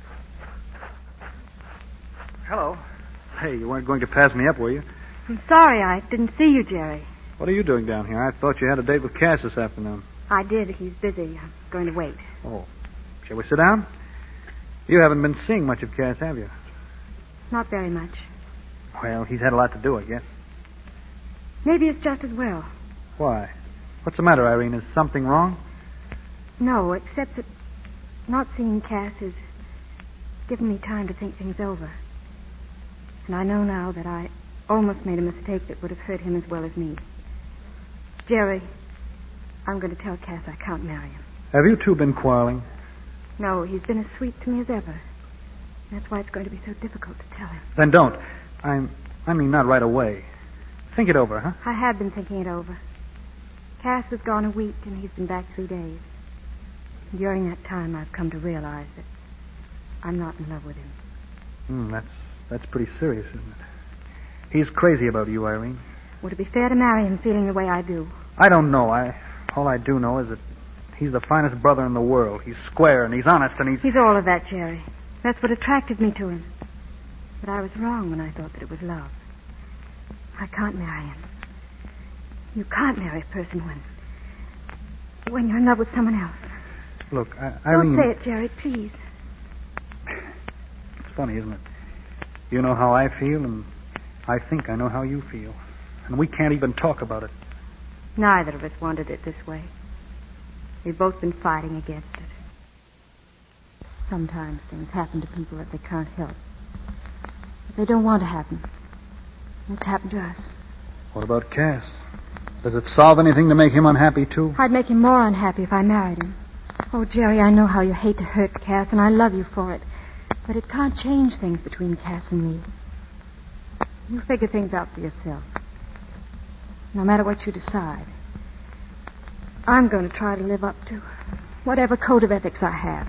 [SPEAKER 4] Hello. Hey, you weren't going to pass me up, were you?
[SPEAKER 7] I'm sorry I didn't see you, Jerry.
[SPEAKER 4] What are you doing down here? I thought you had a date with Cass this afternoon.
[SPEAKER 7] I did. He's busy. I'm going to wait.
[SPEAKER 4] Oh. Shall we sit down? You haven't been seeing much of Cass, have you?
[SPEAKER 7] Not very much.
[SPEAKER 4] Well, he's had a lot to do, I guess.
[SPEAKER 7] Maybe it's just as well.
[SPEAKER 4] Why? What's the matter, Irene? Is something wrong?
[SPEAKER 7] No, except that not seeing Cass has given me time to think things over. And I know now that I almost made a mistake that would have hurt him as well as me. Jerry, I'm going to tell Cass I can't marry him.
[SPEAKER 4] Have you two been quarreling?
[SPEAKER 7] No, he's been as sweet to me as ever. That's why it's going to be so difficult to tell him.
[SPEAKER 4] Then don't. I'm, I mean, not right away. Think it over, huh?
[SPEAKER 7] I have been thinking it over. Cass was gone a week, and he's been back three days. During that time, I've come to realize that I'm not in love with him.
[SPEAKER 4] Hmm, that's, that's pretty serious, isn't it? He's crazy about you, Irene.
[SPEAKER 7] Would it be fair to marry him feeling the way I do?
[SPEAKER 4] I don't know. I all I do know is that he's the finest brother in the world. He's square and he's honest and he's...
[SPEAKER 7] He's all of that, Jerry. That's what attracted me to him. But I was wrong when I thought that it was love. I can't marry him. You can't marry a person when... when you're in love with someone else.
[SPEAKER 4] Look, I, Irene...
[SPEAKER 7] Don't say it, Jerry, please.
[SPEAKER 4] It's funny, isn't it? You know how I feel, and I think I know how you feel. And we can't even talk about it.
[SPEAKER 7] Neither of us wanted it this way. We've both been fighting against it. Sometimes things happen to people that they can't help. But they don't want to happen. It's happened to us.
[SPEAKER 4] What about Cass? Does it solve anything to make him unhappy, too?
[SPEAKER 7] I'd make him more unhappy if I married him. Oh, Jerry, I know how you hate to hurt Cass, and I love you for it. But it can't change things between Cass and me. You figure things out for yourself. No matter what you decide, I'm going to try to live up to whatever code of ethics I have.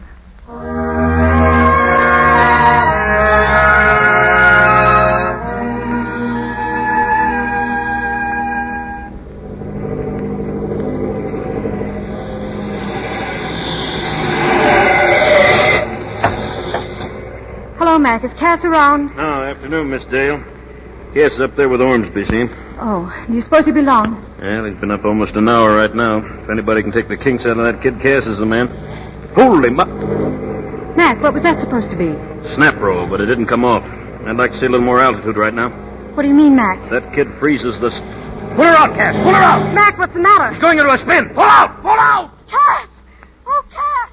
[SPEAKER 7] Mac. Is Cass around?
[SPEAKER 9] No, afternoon, Miss Dale. Cass is up there with Ormsby, see?
[SPEAKER 7] Oh, do you suppose he'll be long?
[SPEAKER 9] Well, he's been up almost an hour right now. If anybody can take the kinks out of that kid, Cass is the man. Holy mu...
[SPEAKER 7] Mac, what was that supposed to be?
[SPEAKER 9] Snap roll, but it didn't come off. I'd like to see a little more altitude right now.
[SPEAKER 7] What do you mean, Mac?
[SPEAKER 9] That kid freezes the... St-
[SPEAKER 6] Pull her out, Cass. Pull her out.
[SPEAKER 7] Mac, what's the matter?
[SPEAKER 6] She's going into a spin. Pull out. Pull out.
[SPEAKER 7] Cass! Oh, Cass!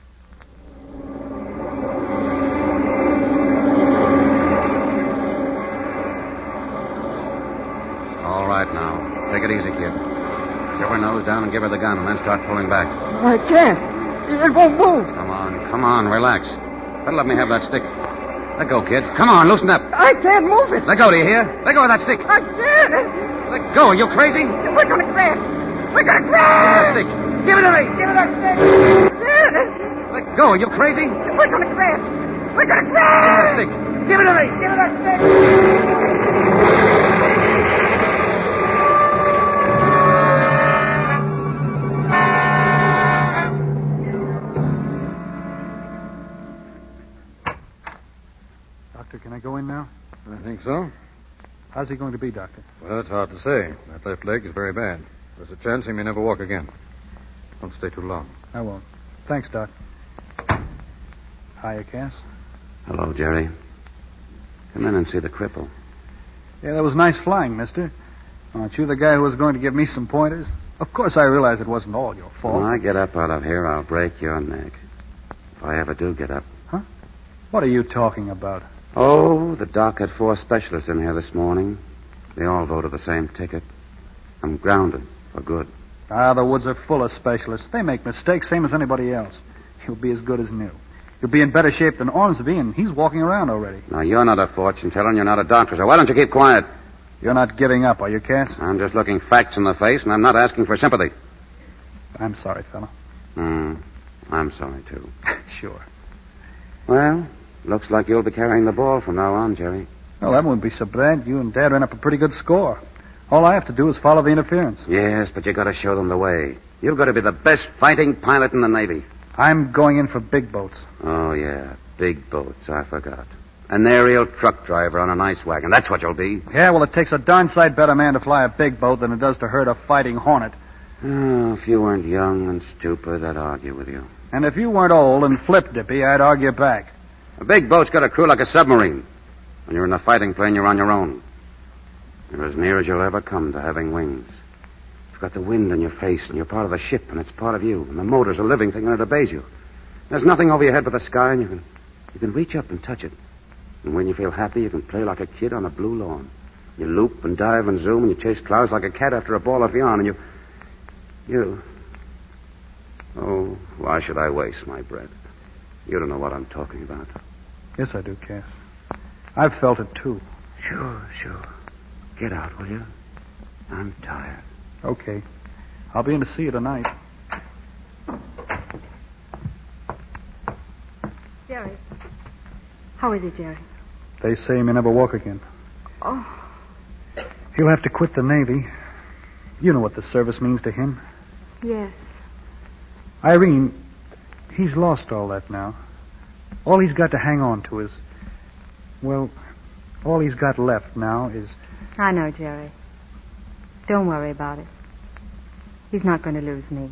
[SPEAKER 3] All right now. Take it easy, kid. Shove her nose down and give her the gun, and then start pulling back.
[SPEAKER 7] I can't. It won't move.
[SPEAKER 3] Come on, come on, relax. Better let me have that stick. Let go, kid. Come on, loosen up.
[SPEAKER 7] I can't move it.
[SPEAKER 3] Let go, do you hear? Let go of that stick.
[SPEAKER 7] I can't.
[SPEAKER 3] Let go. Are you crazy?
[SPEAKER 7] We're going to crash. We're going to crash.
[SPEAKER 3] Give me that stick. Give it to me.
[SPEAKER 7] Give me that stick.
[SPEAKER 3] Let go. Are you crazy?
[SPEAKER 7] We're going to crash. We're going to crash.
[SPEAKER 3] Give me that stick. Give it to me.
[SPEAKER 7] Give me that stick.
[SPEAKER 4] Doctor, can I go in now?
[SPEAKER 2] I think so.
[SPEAKER 4] How's he going to be, Doctor?
[SPEAKER 2] Well, it's hard to say. That left leg is very bad. There's a chance he may never walk again. Don't stay too long.
[SPEAKER 4] I won't. Thanks, Doc. Hiya, Cass.
[SPEAKER 3] Hello, Jerry. Come in and see the cripple.
[SPEAKER 4] Yeah, that was nice flying, mister. Aren't you the guy who was going to give me some pointers? Of course, I realize it wasn't all your fault.
[SPEAKER 3] When I get up out of here, I'll break your neck. If I ever do get up.
[SPEAKER 4] Huh? What are you talking about?
[SPEAKER 3] Oh, the doc had four specialists in here this morning. They all voted the same ticket. I'm grounded for good.
[SPEAKER 4] Ah, the woods are full of specialists. They make mistakes, same as anybody else. You'll be as good as new. You'll be in better shape than Ormsby, and he's walking around already.
[SPEAKER 3] Now, you're not a fortune teller, and you're not a doctor, so why don't you keep quiet?
[SPEAKER 4] You're not giving up, are you, Cass?
[SPEAKER 3] I'm just looking facts in the face, and I'm not asking for sympathy.
[SPEAKER 4] I'm sorry, fella.
[SPEAKER 3] Hmm. I'm sorry, too.
[SPEAKER 4] Sure.
[SPEAKER 3] Well, looks like you'll be carrying the ball from now on, Jerry.
[SPEAKER 4] Well, that wouldn't be so bad. You and Dad ran up a pretty good score. All I have to do is follow the interference.
[SPEAKER 3] Yes, but you got to show them the way. You've got to be the best fighting pilot in the Navy.
[SPEAKER 4] I'm going in for big boats.
[SPEAKER 3] Oh, yeah. Big boats. I forgot. An aerial truck driver on an ice wagon. That's what you'll be.
[SPEAKER 4] Yeah, well, it takes a darn sight better man to fly a big boat than it does to herd a fighting hornet.
[SPEAKER 3] Oh, if you weren't young and stupid, I'd argue with you.
[SPEAKER 4] And if you weren't old and flip-dippy, I'd argue back.
[SPEAKER 3] A big boat's got a crew like a submarine. When you're in a fighting plane, you're on your own. You're as near as you'll ever come to having wings. You've got the wind in your face, and you're part of the ship, and it's part of you. And the motor's a living thing, and it obeys you. There's nothing over your head but the sky, and you can you can reach up and touch it. And when you feel happy, you can play like a kid on a blue lawn. You loop and dive and zoom, and you chase clouds like a cat after a ball of yarn, and you... You... Oh, why should I waste my breath? You don't know what I'm talking about.
[SPEAKER 4] Yes, I do, Cass. I've felt it, too.
[SPEAKER 3] Sure, sure. Get out, will you? I'm tired.
[SPEAKER 4] Okay. I'll be in to see you tonight.
[SPEAKER 7] Jerry. How is he, Jerry?
[SPEAKER 4] They say he may never walk again.
[SPEAKER 7] Oh.
[SPEAKER 4] He'll have to quit the Navy. You know what the service means to him.
[SPEAKER 7] Yes.
[SPEAKER 4] Irene, he's lost all that now. All he's got to hang on to is... Well, all he's got left now is...
[SPEAKER 7] I know, Jerry. Don't worry about it. He's not going to lose me.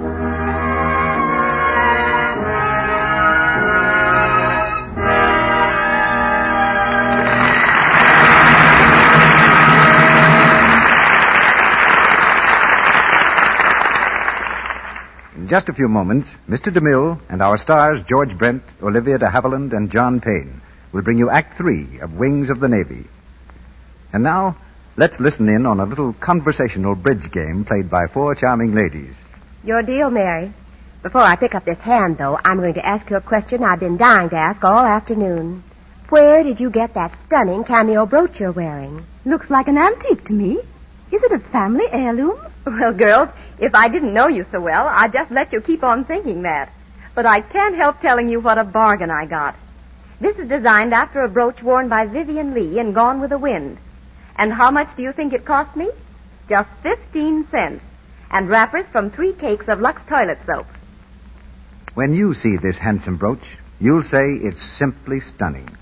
[SPEAKER 1] In just a few moments, Mister DeMille and our stars George Brent, Olivia de Havilland, and John Payne will bring you Act Three of Wings of the Navy. And now, let's listen in on a little conversational bridge game played by four charming ladies.
[SPEAKER 12] Your deal, Mary. Before I pick up this hand, though, I'm going to ask you a question I've been dying to ask all afternoon. Where did you get that stunning cameo brooch you're wearing?
[SPEAKER 14] Looks like an antique to me. Is it a family heirloom?
[SPEAKER 12] Well, girls, if I didn't know you so well, I'd just let you keep on thinking that. But I can't help telling you what a bargain I got. This is designed after a brooch worn by Vivian Lee in Gone with the Wind. And how much do you think it cost me? Just fifteen cents. And wrappers from three cakes of Lux toilet soap.
[SPEAKER 1] When you see this handsome brooch, you'll say it's simply stunning.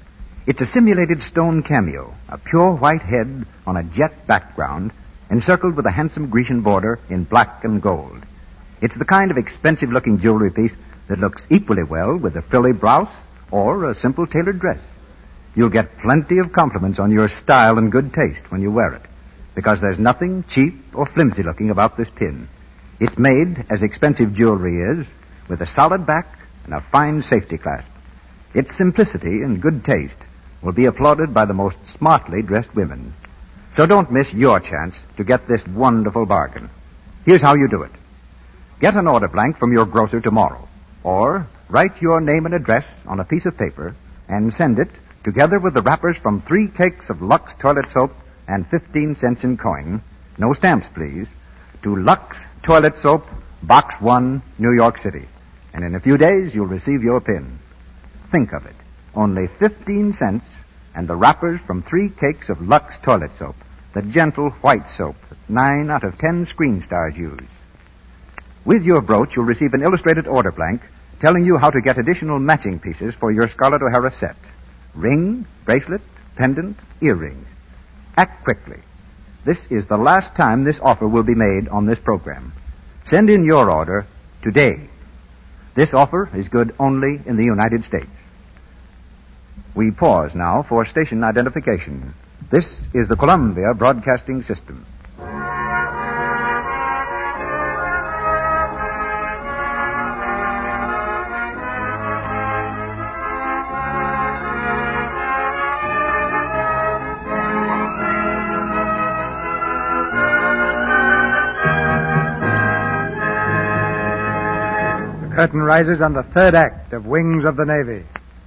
[SPEAKER 15] It's a simulated stone cameo, a pure white head on a jet background, encircled with a handsome Grecian border in black and gold. It's the kind of expensive-looking jewelry piece that looks equally well with a frilly blouse or a simple tailored dress. You'll get plenty of compliments on your style and good taste when you wear it, because there's nothing cheap or flimsy-looking about this pin. It's made, as expensive jewelry is, with a solid back and a fine safety clasp. Its simplicity and good taste will be applauded by the most smartly dressed women. So don't miss your chance to get this wonderful bargain. Here's how you do it. Get an order blank from your grocer tomorrow, or write your name and address on a piece of paper and send it, together with the wrappers from three cakes of Lux toilet soap and fifteen cents in coin, no stamps please, to Lux Toilet Soap, Box one, New York City. And in a few days you'll receive your pin. Think of it. Only fifteen cents and the wrappers from three cakes of Lux Toilet Soap, the gentle white soap that nine out of ten screen stars use. With your brooch, you'll receive an illustrated order blank telling you how to get additional matching pieces for your Scarlett O'Hara set. Ring, bracelet, pendant, earrings. Act quickly. This is the last time this offer will be made on this program. Send in your order today. This offer is good only in the United States. We pause now for station identification. This is the Columbia Broadcasting System.
[SPEAKER 1] The curtain rises on the third act of Wings of the Navy.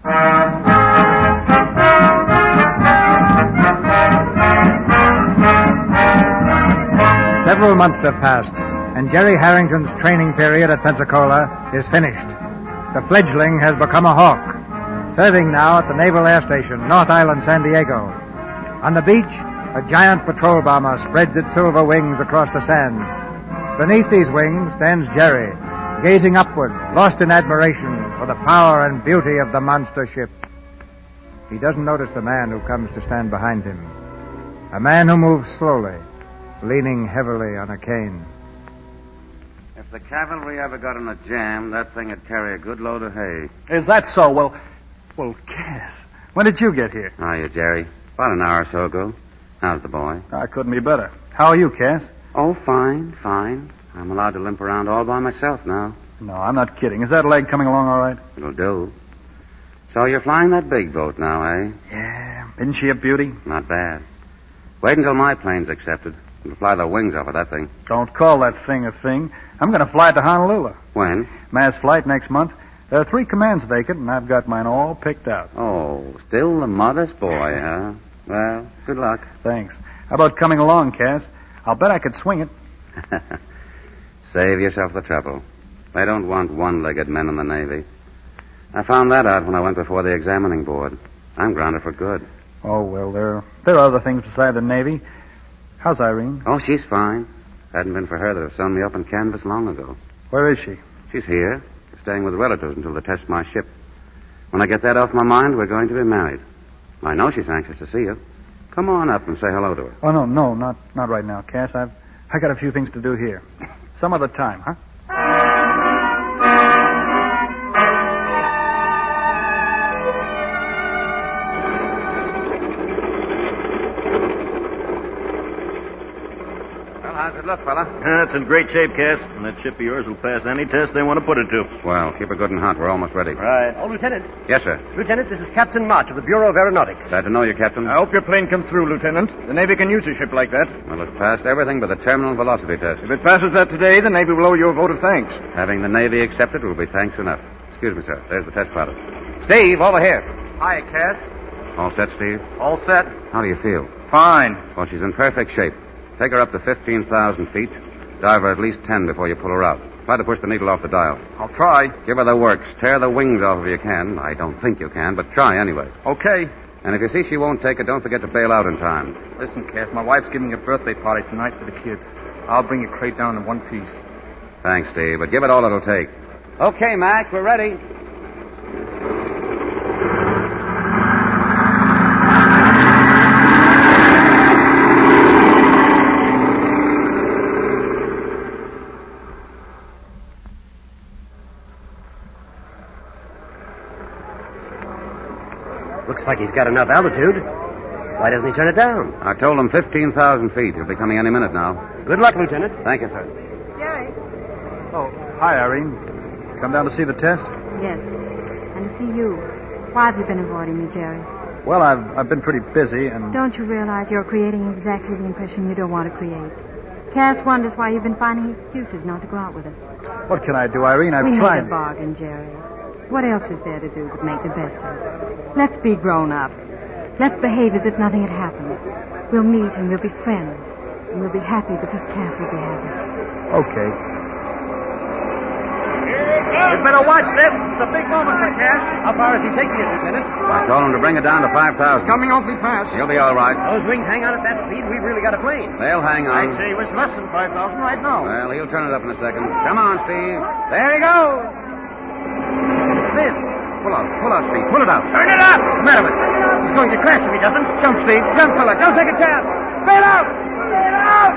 [SPEAKER 1] Several months have passed, and Jerry Harrington's training period at Pensacola is finished. The fledgling has become a hawk, serving now at the Naval Air Station, North Island, San Diego. On the beach, a giant patrol bomber spreads its silver wings across the sand. Beneath these wings stands Jerry, gazing upward, lost in admiration for the power and beauty of the monster ship. He doesn't notice the man who comes to stand behind him, a man who moves slowly, leaning heavily on a cane.
[SPEAKER 3] If the cavalry ever got in a jam, that thing would carry a good load of hay.
[SPEAKER 4] Is that so? Well, well, Cass, when did you get here?
[SPEAKER 3] How are you, Jerry? About an hour or so ago. How's the boy?
[SPEAKER 4] I couldn't be better. How are you, Cass?
[SPEAKER 3] Oh, fine, fine. I'm allowed to limp around all by myself now.
[SPEAKER 4] No, I'm not kidding. Is that leg coming along all right?
[SPEAKER 3] It'll do. So you're flying that big boat now, eh?
[SPEAKER 4] Yeah. Isn't she a beauty?
[SPEAKER 3] Not bad. Wait until my plane's accepted. We'll fly the wings off of that thing.
[SPEAKER 4] Don't call that thing a thing. I'm going to fly to Honolulu.
[SPEAKER 3] When?
[SPEAKER 4] Mass flight next month. There are three commands vacant, and I've got mine all picked out.
[SPEAKER 3] Oh, still the modest boy, huh? Well, good luck.
[SPEAKER 4] Thanks. How about coming along, Cass? I'll bet I could swing it.
[SPEAKER 3] Save yourself the trouble. They don't want one-legged men in the Navy. I found that out when I went before the examining board. I'm grounded for good.
[SPEAKER 4] Oh, well, there, there are other things beside the Navy. How's Irene?
[SPEAKER 3] Oh, she's fine. Hadn't been for her, they'd have sewn me up in canvas long ago.
[SPEAKER 4] Where is she?
[SPEAKER 3] She's here, staying with relatives until they test my ship. When I get that off my mind, we're going to be married. I know she's anxious to see you. Come on up and say hello to her.
[SPEAKER 4] Oh, no, no, not not right now, Cass. I've I got a few things to do here. Some other time, huh?
[SPEAKER 3] How's it look, fella?
[SPEAKER 9] Uh, it's in great shape, Cass. And that ship of yours will pass any test they want to put it to.
[SPEAKER 3] Well, keep it good and hot. We're almost ready.
[SPEAKER 9] Right.
[SPEAKER 16] Oh, Lieutenant.
[SPEAKER 3] Yes, sir.
[SPEAKER 16] Lieutenant, this is Captain March of the Bureau of Aeronautics.
[SPEAKER 3] Glad to know you, Captain.
[SPEAKER 4] I hope your plane comes through, Lieutenant. The Navy can use a ship like that.
[SPEAKER 3] Well, it passed everything but the terminal velocity test.
[SPEAKER 4] If it passes that today, the Navy will owe you a vote of thanks.
[SPEAKER 3] Having the Navy accept it will be thanks enough. Excuse me, sir. There's the test pilot. Steve, over here.
[SPEAKER 16] Hi, Cass.
[SPEAKER 3] All set, Steve?
[SPEAKER 16] All set.
[SPEAKER 3] How do you feel?
[SPEAKER 16] Fine.
[SPEAKER 3] Well, she's in perfect shape. Take her up to fifteen thousand feet. Dive her at least ten before you pull her out. Try to push the needle off the dial.
[SPEAKER 16] I'll try.
[SPEAKER 3] Give her the works. Tear the wings off if you can. I don't think you can, but try anyway.
[SPEAKER 16] Okay.
[SPEAKER 3] And if you see she won't take it, don't forget to bail out in time.
[SPEAKER 16] Listen, Cass, my wife's giving a birthday party tonight for the kids. I'll bring your crate down in one piece.
[SPEAKER 3] Thanks, Steve, but give it all it'll take. Okay, Mac, we're ready.
[SPEAKER 17] Looks like he's got enough altitude. Why doesn't he turn it down?
[SPEAKER 3] I told him fifteen thousand feet. He'll be coming any minute now.
[SPEAKER 17] Good luck, Lieutenant.
[SPEAKER 3] Thank you, sir.
[SPEAKER 7] Jerry.
[SPEAKER 4] Oh, hi, Irene. Come down to see the test?
[SPEAKER 7] Yes. And to see you. Why have you been avoiding me, Jerry?
[SPEAKER 4] Well, I've, I've been pretty busy and...
[SPEAKER 7] Don't you realize you're creating exactly the impression you don't want to create? Cass wonders why you've been finding excuses not to go out with us.
[SPEAKER 4] What can I do, Irene? I've
[SPEAKER 7] we
[SPEAKER 4] tried...
[SPEAKER 7] made a bargain, Jerry. What else is there to do but make the best of it? Let's be grown up. Let's behave as if nothing had happened. We'll meet and we'll be friends. And we'll be happy because Cass will be happy.
[SPEAKER 4] Okay.
[SPEAKER 6] You'd better watch this. It's a big moment for Cass. How far is he taking it, Lieutenant?
[SPEAKER 3] I told him to bring it down to five thousand.
[SPEAKER 6] Coming awfully fast.
[SPEAKER 3] He'll be all right.
[SPEAKER 6] Those wings hang on at that speed. We've really got a plane.
[SPEAKER 3] They'll hang on.
[SPEAKER 6] I'd say he was less than five thousand right now.
[SPEAKER 3] Well, he'll turn it up in a second. Come on, Steve. There he goes.
[SPEAKER 6] He's going to spin.
[SPEAKER 3] Pull out. Pull out, Steve. Pull it out.
[SPEAKER 6] Turn it up. What's the matter with it? He's going to crash if he doesn't.
[SPEAKER 3] Jump, Steve. Jump, fella. Don't take a chance.
[SPEAKER 6] Spin out. Spin out.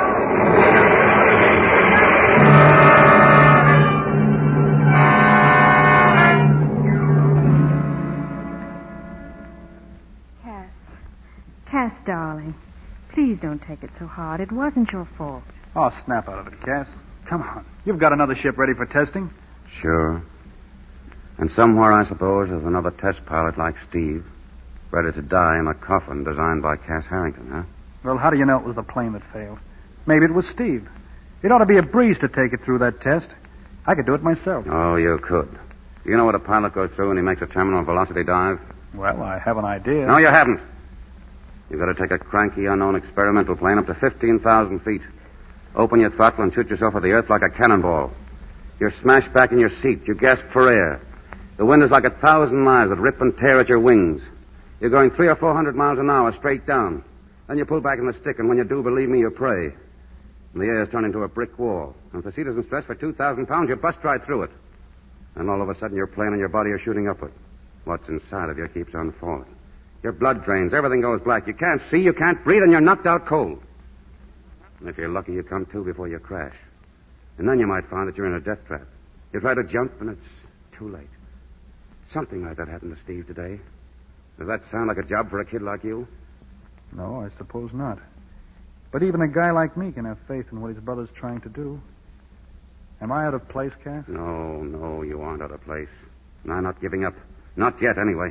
[SPEAKER 7] Cass, darling, please don't take it so hard. It wasn't your fault.
[SPEAKER 4] Oh, snap out of it, Cass. Come on. You've got another ship ready for testing?
[SPEAKER 3] Sure. And somewhere, I suppose, there's another test pilot like Steve, ready to die in a coffin designed by Cass Harrington, huh?
[SPEAKER 4] Well, how do you know it was the plane that failed? Maybe it was Steve. It ought to be a breeze to take it through that test. I could do it myself.
[SPEAKER 3] Oh, you could. Do you know what a pilot goes through when he makes a terminal velocity dive?
[SPEAKER 4] Well, I have an idea.
[SPEAKER 3] No, you haven't. You've got to take a cranky, unknown experimental plane up to fifteen thousand feet. Open your throttle and shoot yourself at the earth like a cannonball. You're smashed back in your seat. You gasp for air. The wind is like a thousand knives that rip and tear at your wings. You're going three or four hundred miles an hour straight down. Then you pull back in the stick, and when you do, believe me, you pray. And the air's turned into a brick wall. And if the seat isn't stretched for two thousand pounds, you bust right through it. And all of a sudden, your plane and your body are shooting upward. What's inside of you keeps on falling. Your blood drains. Everything goes black. You can't see, you can't breathe, and you're knocked out cold. And if you're lucky, you come to before you crash. And then you might find that you're in a death trap. You try to jump, and it's too late. Something like that happened to Steve today. Does that sound like a job for a kid like you?
[SPEAKER 4] No, I suppose not. But even a guy like me can have faith in what his brother's trying to do. Am I out of place, Cass?
[SPEAKER 3] No, no, you aren't out of place. And I'm not giving up. Not yet, anyway.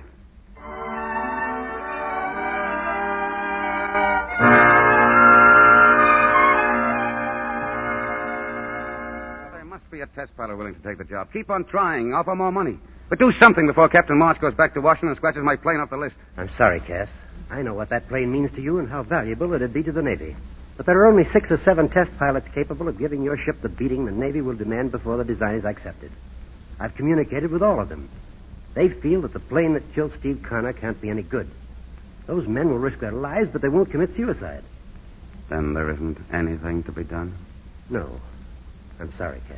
[SPEAKER 3] There must be a test pilot willing to take the job. Keep on trying. Offer more money. But do something before Captain March goes back to Washington and scratches my plane off the list.
[SPEAKER 17] I'm sorry, Cass. I know what that plane means to you and how valuable it'd be to the Navy. But there are only six or seven test pilots capable of giving your ship the beating the Navy will demand before the design is accepted. I've communicated with all of them. They feel that the plane that killed Steve Connor can't be any good. Those men will risk their lives, but they won't commit suicide.
[SPEAKER 3] Then there isn't anything to be done?
[SPEAKER 17] No. I'm sorry, Cass.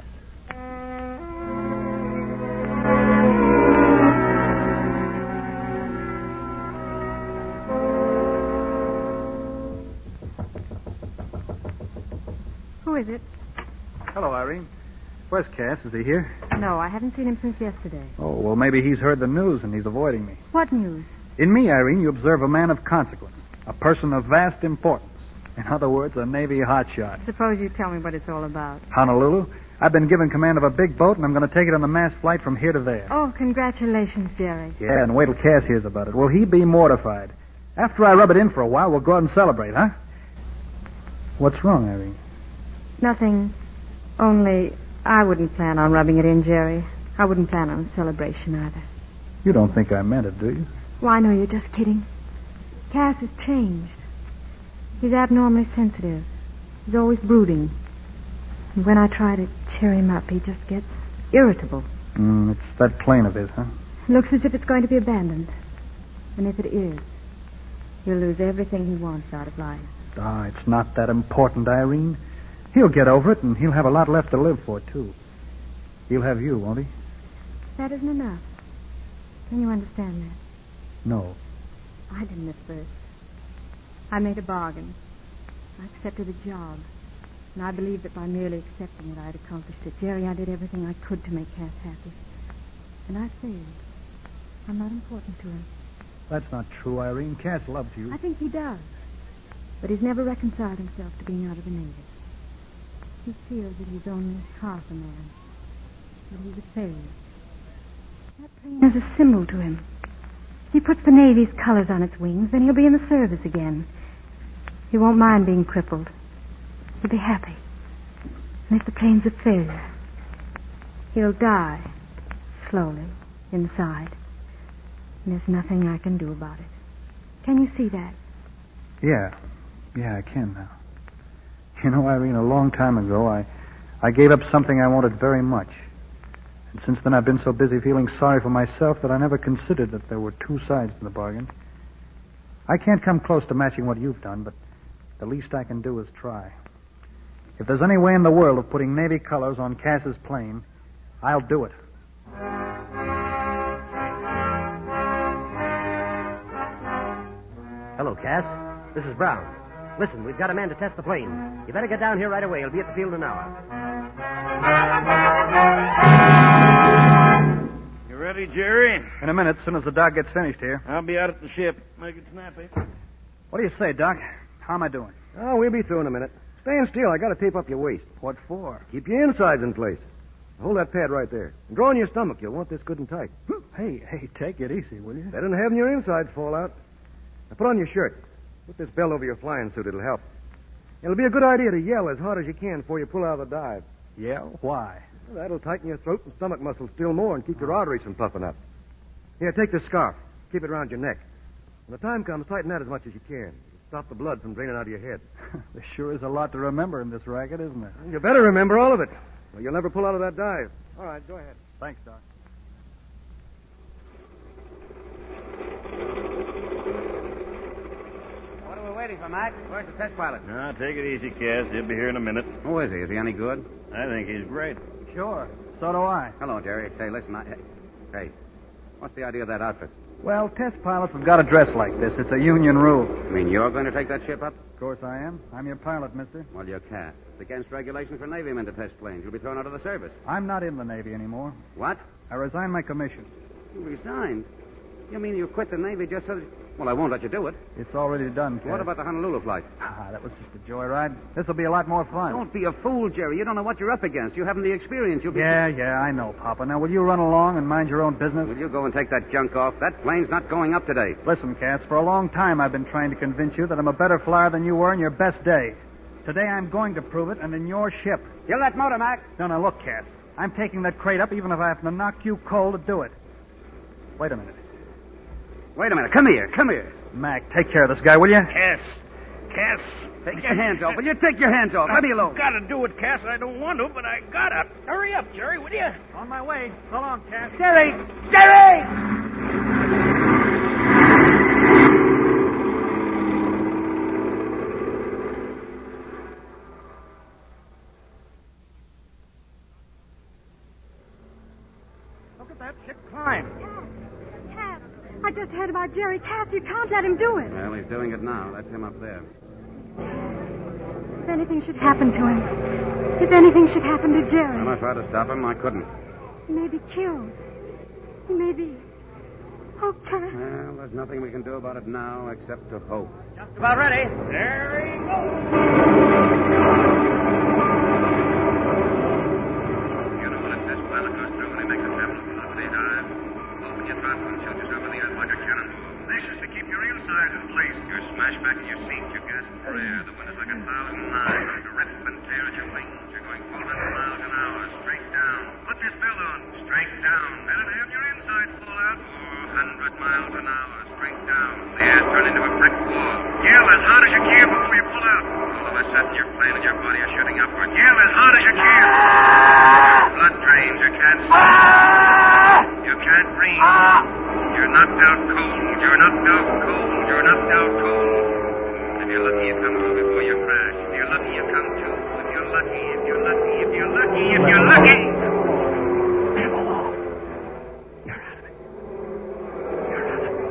[SPEAKER 7] Who is it?
[SPEAKER 4] Hello, Irene. Where's Cass? Is he here?
[SPEAKER 7] No, I haven't seen him since yesterday.
[SPEAKER 4] Oh, well, maybe he's heard the news and he's avoiding me.
[SPEAKER 7] What news?
[SPEAKER 4] In me, Irene, you observe a man of consequence, a person of vast importance. In other words, a Navy hotshot.
[SPEAKER 7] Suppose you tell me what it's all about.
[SPEAKER 4] Honolulu, I've been given command of a big boat, and I'm going to take it on the mass flight from here to there.
[SPEAKER 7] Oh, congratulations, Jerry.
[SPEAKER 4] Yeah, and wait till Cass hears about it. Will he be mortified? After I rub it in for a while, we'll go out and celebrate, huh? What's wrong, Irene?
[SPEAKER 7] Nothing. Only I wouldn't plan on rubbing it in, Jerry. I wouldn't plan on a celebration either.
[SPEAKER 4] You don't think I meant it, do you?
[SPEAKER 7] Why, no, you're just kidding. Cass has changed. He's abnormally sensitive. He's always brooding. And when I try to cheer him up, he just gets irritable.
[SPEAKER 4] Mm, it's that plane of his, huh?
[SPEAKER 7] Looks as if it's going to be abandoned. And if it is, he'll lose everything he wants out of life.
[SPEAKER 4] Ah, it's not that important, Irene. He'll get over it, and he'll have a lot left to live for, too. He'll have you, won't he?
[SPEAKER 7] That isn't enough. Can you understand that?
[SPEAKER 4] No.
[SPEAKER 7] I didn't at first. I made a bargain. I accepted the job. And I believed that by merely accepting it, I had accomplished it. Jerry, I did everything I could to make Cass happy. And I failed. I'm not important to him.
[SPEAKER 4] That's not true, Irene. Cass loved you.
[SPEAKER 7] I think he does. But he's never reconciled himself to being out of the Navy. He feels that he's only half a man. That he's a failure. That plane is a symbol to him. If he puts the Navy's colors on its wings, then he'll be in the service again. He won't mind being crippled. He'll be happy. And if the plane's a failure, he'll die slowly inside. And there's nothing I can do about it. Can you see that?
[SPEAKER 4] Yeah. Yeah, I can now. You know, Irene, a long time ago, I, I gave up something I wanted very much. And since then, I've been so busy feeling sorry for myself that I never considered that there were two sides to the bargain. I can't come close to matching what you've done, but the least I can do is try. If there's any way in the world of putting Navy colors on Cass's plane, I'll do it.
[SPEAKER 17] Hello, Cass. This is Brown. Listen, we've got a man to test the plane. You better get down here right away. He'll be at the field in an hour.
[SPEAKER 18] You ready, Jerry?
[SPEAKER 4] In a minute, as soon as the doc gets finished here.
[SPEAKER 18] I'll be out at the ship. Make it snappy.
[SPEAKER 4] What do you say, Doc? How am I doing?
[SPEAKER 8] Oh, we'll be through in a minute. Stand still. I got to tape up your waist.
[SPEAKER 4] What for?
[SPEAKER 8] Keep your insides in place. Hold that pad right there. And draw on your stomach. You'll want this good and tight.
[SPEAKER 4] Hey, hey, take it easy, will you?
[SPEAKER 8] Better than having your insides fall out. Now put on your shirt. Put this belt over your flying suit. It'll help. It'll be a good idea to yell as hard as you can before you pull out of the dive.
[SPEAKER 4] Yell? Why?
[SPEAKER 8] Well, that'll tighten your throat and stomach muscles still more and keep your arteries from puffing up. Here, take this scarf. Keep it around your neck. When the time comes, tighten that as much as you can. Stop the blood from draining out of your head.
[SPEAKER 4] There sure is a lot to remember in this racket, isn't there?
[SPEAKER 8] You better remember all of it, or you'll never pull out of that dive. All right, go ahead.
[SPEAKER 4] Thanks, Doc.
[SPEAKER 3] What are we waiting for, Mac? Where's the test pilot?
[SPEAKER 18] Now, take it easy, Cass. He'll be here in a minute.
[SPEAKER 3] Who is he? Is he any good?
[SPEAKER 18] I think he's great.
[SPEAKER 4] Sure. So do I.
[SPEAKER 3] Hello, Jerry. Say, listen, I... Hey, what's the idea of that outfit?
[SPEAKER 4] Well, test pilots have got to dress like this. It's a union rule.
[SPEAKER 3] You mean you're going to take that ship up?
[SPEAKER 4] Of course I am. I'm your pilot, mister.
[SPEAKER 3] Well, you can't. It's against regulations for Navy men to test planes. You'll be thrown out of the service.
[SPEAKER 4] I'm not in the Navy anymore.
[SPEAKER 3] What?
[SPEAKER 4] I resigned my commission.
[SPEAKER 3] You resigned? You mean you quit the Navy just so that... Well, I won't let you do it.
[SPEAKER 4] It's already done, Cass.
[SPEAKER 3] What about the Honolulu flight?
[SPEAKER 4] Ah, that was just a joyride. This'll be a lot more fun.
[SPEAKER 3] Don't be a fool, Jerry. You don't know what you're up against. You haven't the experience. You'll be...
[SPEAKER 4] Yeah, yeah, I know, Papa. Now, will you run along and mind your own business?
[SPEAKER 3] Will you go and take that junk off? That plane's not going up today.
[SPEAKER 4] Listen, Cass, for a long time I've been trying to convince you that I'm a better flyer than you were in your best day. Today I'm going to prove it, and in your ship.
[SPEAKER 3] Kill that motor, Mac.
[SPEAKER 4] No, no, look, Cass. I'm taking that crate up even if I have to knock you cold to do it. Wait a minute.
[SPEAKER 3] Wait a minute. Come here. Come here.
[SPEAKER 4] Mac, take care of this guy, will you?
[SPEAKER 18] Cass. Cass.
[SPEAKER 3] Take your hands off. Will you take your hands off? Let me alone.
[SPEAKER 18] Gotta do it, Cass. I don't want to, but I gotta. Hurry up, Jerry, will you?
[SPEAKER 4] On my way. So long, Cass.
[SPEAKER 3] Jerry! Jerry!
[SPEAKER 4] Look at that ship climb.
[SPEAKER 11] Cass, I just heard about Jerry. Cass, you can't let him do it.
[SPEAKER 3] Well, he's doing it now. That's him up there.
[SPEAKER 11] If anything should happen to him, if anything should happen to Jerry,
[SPEAKER 3] When I tried to stop him, I couldn't.
[SPEAKER 11] he may be killed. He may be... Oh, Cass.
[SPEAKER 3] Well, there's nothing we can do about it now except to hope.
[SPEAKER 5] Just about ready.
[SPEAKER 18] There he goes.
[SPEAKER 3] You know when a test pilot goes through and he makes a terminal velocity dive? Open your throttle and shoot yourself in the earth like a cannon. This is to keep your insides in place. You're smashed back in your seat. You gasp for air. The wind is like a thousand knives to rip and tear at your wings. You're going four hundred miles an hour, straight down. Put this belt on, straight down. Better to have your insides fall out. four hundred miles an hour, straight down. The air's turned into a brick wall. Yell as hard as you can before you pull out. All of a sudden, your plane and your body are shooting upward. Yell as hard as you can. Your blood drains. You can't see. You can't breathe. You're knocked out cold. You're knocked out cold. You're knocked out cold. If you're lucky, you come to before you crash. If you're lucky, you come to. If you're lucky, if you're lucky, if you're lucky, if you're lucky.
[SPEAKER 8] Ammo off. You're out of it. You're out of it.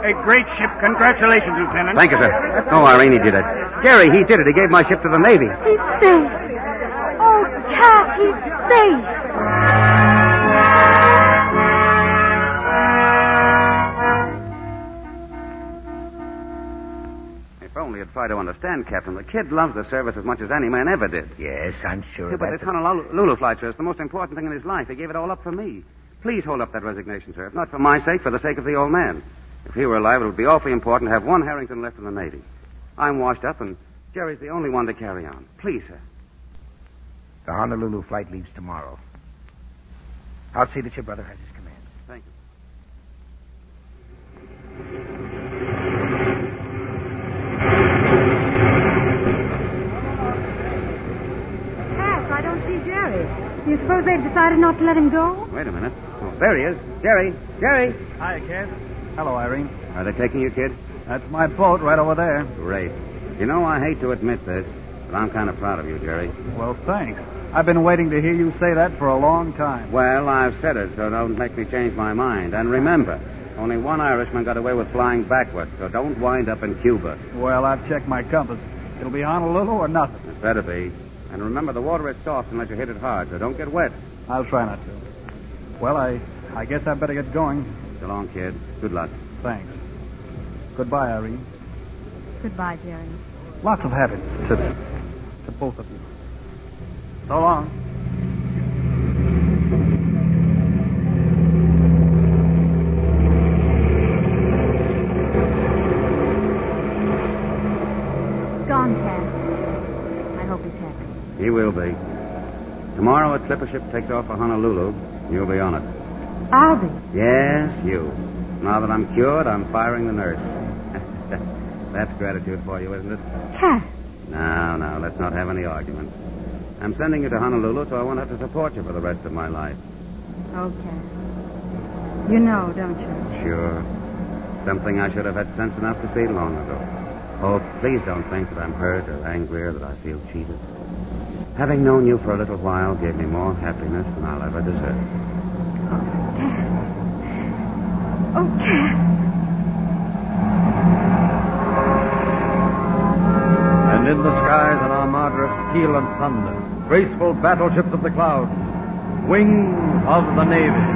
[SPEAKER 4] A great ship. Congratulations, Lieutenant.
[SPEAKER 3] Thank you, sir. Oh, Irene, he did it. Jerry, he did it. He gave my ship to the Navy.
[SPEAKER 7] He's safe. Oh, Cat, he's safe.
[SPEAKER 3] If only you'd try to understand, Captain. The kid loves the service as much as any man ever did.
[SPEAKER 17] Yes, I'm sure.
[SPEAKER 3] Yeah, but this Honolulu flight, sir, is the most important thing in his life. He gave it all up for me. Please hold up that resignation, sir. If not for my sake, for the sake of the old man. If he were alive, it would be awfully important to have one Harrington left in the Navy. I'm washed up, and Jerry's the only one to carry on. Please, sir.
[SPEAKER 5] The Honolulu flight leaves tomorrow. I'll see that your brother has his command.
[SPEAKER 3] Thank you.
[SPEAKER 7] Cass, I don't see Jerry. You suppose they've decided not to let him go?
[SPEAKER 3] Wait a minute. Oh, there he is. Jerry. Jerry.
[SPEAKER 4] Hi, Cass. Hello, Irene.
[SPEAKER 3] Are they taking you, kid?
[SPEAKER 4] That's my boat right over there.
[SPEAKER 3] Great. You know, I hate to admit this, but I'm kind of proud of you, Jerry.
[SPEAKER 4] Well, thanks. I've been waiting to hear you say that for a long time.
[SPEAKER 3] Well, I've said it, so don't make me change my mind. And remember, only one Irishman got away with flying backwards, so don't wind up in Cuba.
[SPEAKER 4] Well, I've checked my compass. It'll be Honolulu or nothing.
[SPEAKER 3] It better be. And remember, the water is soft unless you hit it hard, so don't get wet.
[SPEAKER 4] I'll try not to. Well, I, I guess I better get going.
[SPEAKER 3] So long, kid. Good luck.
[SPEAKER 4] Thanks. Goodbye, Irene.
[SPEAKER 7] Goodbye, Jerry.
[SPEAKER 4] Lots of happiness to, to both of you. So long.
[SPEAKER 7] Gone, Cass. I hope he's happy.
[SPEAKER 3] He will be. Tomorrow a clipper ship takes off for Honolulu. You'll be on it.
[SPEAKER 7] I'll be.
[SPEAKER 3] Yes, you. Now that I'm cured, I'm firing the nurse. That's gratitude for you, isn't it?
[SPEAKER 7] Cass.
[SPEAKER 3] No, no, let's not have any arguments. I'm sending you to Honolulu, so I won't have to support you for the rest of my life.
[SPEAKER 7] Okay. You know, don't you?
[SPEAKER 3] Sure. Something I should have had sense enough to see long ago. Oh, please don't think that I'm hurt or angry or that I feel cheated. Having known you for a little while gave me more happiness than I'll ever deserve.
[SPEAKER 7] Oh, Cass.
[SPEAKER 2] And in the skies an armada of steel and thunder, graceful battleships of the clouds, wings of the Navy.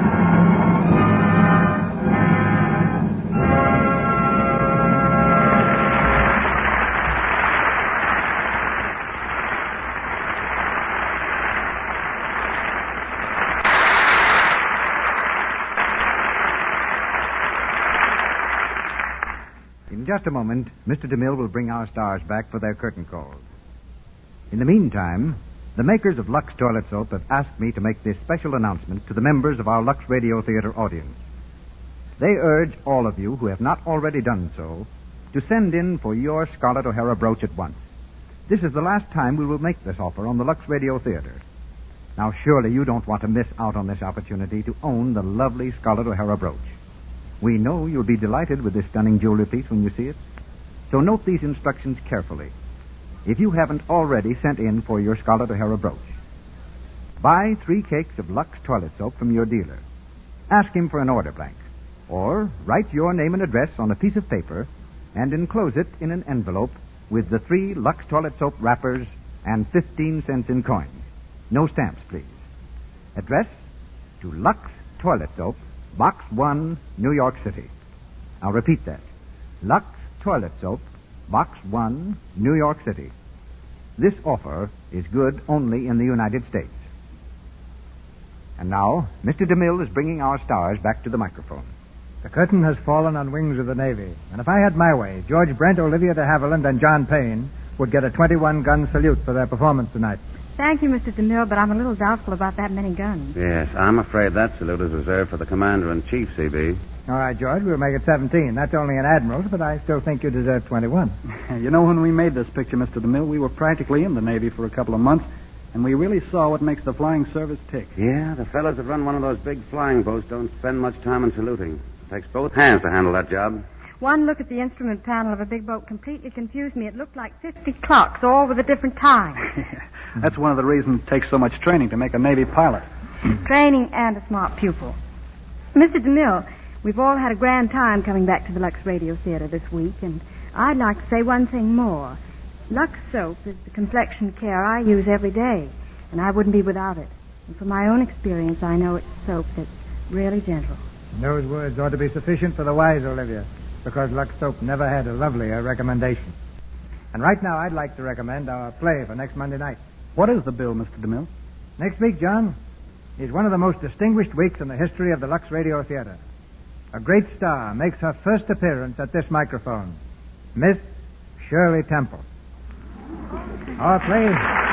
[SPEAKER 15] In just a moment, Mister DeMille will bring our stars back for their curtain calls. In the meantime, the makers of Lux Toilet Soap have asked me to make this special announcement to the members of our Lux Radio Theater audience. They urge all of you who have not already done so to send in for your Scarlett O'Hara brooch at once. This is the last time we will make this offer on the Lux Radio Theater. Now, surely you don't want to miss out on this opportunity to own the lovely Scarlett O'Hara brooch. We know you'll be delighted with this stunning jewelry piece when you see it. So note these instructions carefully. If you haven't already sent in for your Scarlett O'Hara brooch, buy three cakes of Lux Toilet Soap from your dealer. Ask him for an order blank. Or write your name and address on a piece of paper and enclose it in an envelope with the three Lux Toilet Soap wrappers and fifteen cents in coins. No stamps, please. Address to Lux Toilet Soap, Box one, New York City. I'll repeat that. Lux Toilet Soap, Box one, New York City. This offer is good only in the United States. And now, Mister DeMille is bringing our stars back to the microphone.
[SPEAKER 1] The curtain has fallen on Wings of the Navy, and if I had my way, George Brent, Olivia de Havilland, and John Payne would get a twenty-one gun salute for their performance tonight.
[SPEAKER 7] Thank you, Mister DeMille, but I'm a little doubtful about that many guns.
[SPEAKER 3] Yes, I'm afraid that salute is reserved for the Commander-in-Chief, C B.
[SPEAKER 1] All right, George, we'll make it seventeen. That's only an admiral's, but I still think you deserve twenty-one.
[SPEAKER 4] You know, when we made this picture, Mister DeMille, we were practically in the Navy for a couple of months, and we really saw what makes the flying service tick.
[SPEAKER 3] Yeah, the fellows that run one of those big flying boats don't spend much time in saluting. It takes both hands to handle that job.
[SPEAKER 7] One look at the instrument panel of a big boat completely confused me. It looked like fifty clocks, all with a different time.
[SPEAKER 4] That's one of the reasons it takes so much training to make a Navy pilot.
[SPEAKER 7] Training and a smart pupil. Mister DeMille, We've all had a grand time coming back to the Lux Radio Theater this week, and I'd like to say one thing more. Lux soap is the complexion care I use every day, and I wouldn't be without it. And from my own experience, I know it's a soap that's really gentle.
[SPEAKER 1] Those words ought to be sufficient for the wise, Olivia, because Lux soap never had a lovelier recommendation. And right now, I'd like to recommend our play for next Monday night.
[SPEAKER 4] What is the bill, Mister DeMille?
[SPEAKER 1] Next week, John, is one of the most distinguished weeks in the history of the Lux Radio Theater. A great star makes her first appearance at this microphone, Miss Shirley Temple. Our play...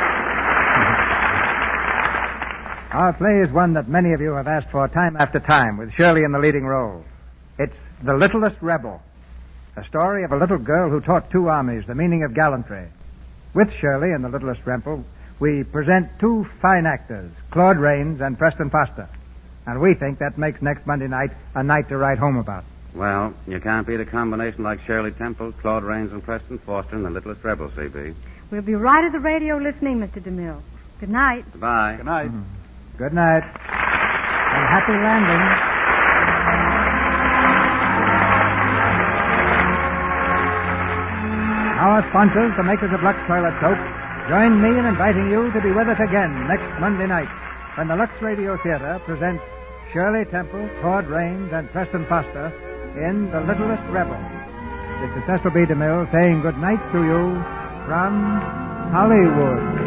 [SPEAKER 1] Our play is one that many of you have asked for time after time, with Shirley in the leading role. It's The Littlest Rebel, a story of a little girl who taught two armies the meaning of gallantry. With Shirley in The Littlest Rebel, we present two fine actors, Claude Rains and Preston Foster. And we think that makes next Monday night a night to write home about.
[SPEAKER 3] Well, you can't beat a combination like Shirley Temple, Claude Rains, and Preston Foster in The Littlest Rebel, C B.
[SPEAKER 7] We'll be right at the radio listening, Mister DeMille. Good night.
[SPEAKER 3] Goodbye.
[SPEAKER 4] Good night.
[SPEAKER 1] Mm-hmm. Good night. And happy landing. Our sponsors, the makers of Lux Toilet Soap, join me in inviting you to be with us again next Monday night when the Lux Radio Theater presents Shirley Temple, Claude Rains, and Preston Foster in The Littlest Rebel. This is Cecil B. DeMille saying good night to you from Hollywood.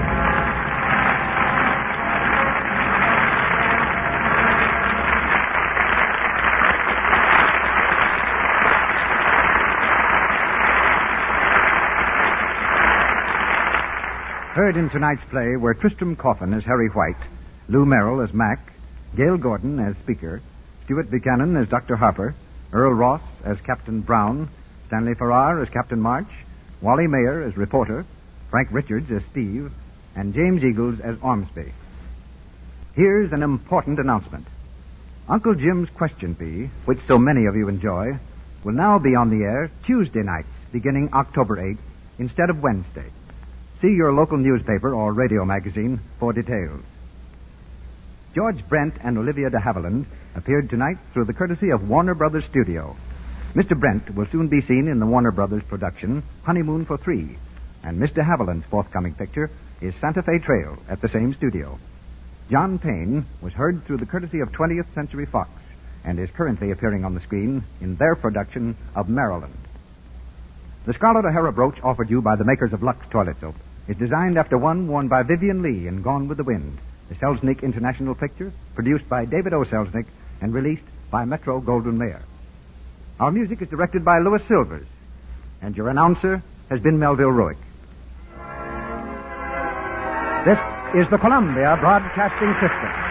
[SPEAKER 15] Heard in tonight's play were Tristram Coffin as Harry White, Lou Merrill as Mac, Gail Gordon as Speaker, Stuart Buchanan as Doctor Harper, Earl Ross as Captain Brown, Stanley Farrar as Captain March, Wally Mayer as Reporter, Frank Richards as Steve, and James Eagles as Ormsby. Here's an important announcement. Uncle Jim's Question Bee, which so many of you enjoy, will now be on the air Tuesday nights beginning October eighth instead of Wednesday. See your local newspaper or radio magazine for details. George Brent and Olivia de Havilland appeared tonight through the courtesy of Warner Brothers Studio. Mister Brent will soon be seen in the Warner Brothers production Honeymoon for Three, and Miss de Havilland's forthcoming picture is Santa Fe Trail at the same studio. John Payne was heard through the courtesy of twentieth Century Fox and is currently appearing on the screen in their production of Maryland. The Scarlet O'Hara brooch offered you by the makers of Lux Toilet Soap is designed after one worn by Vivian Lee in Gone with the Wind, the Selznick International picture, produced by David O. Selznick and released by Metro Goldwyn Mayer. Our music is directed by Louis Silvers, and your announcer has been Melville Ruick. This is the Columbia Broadcasting System.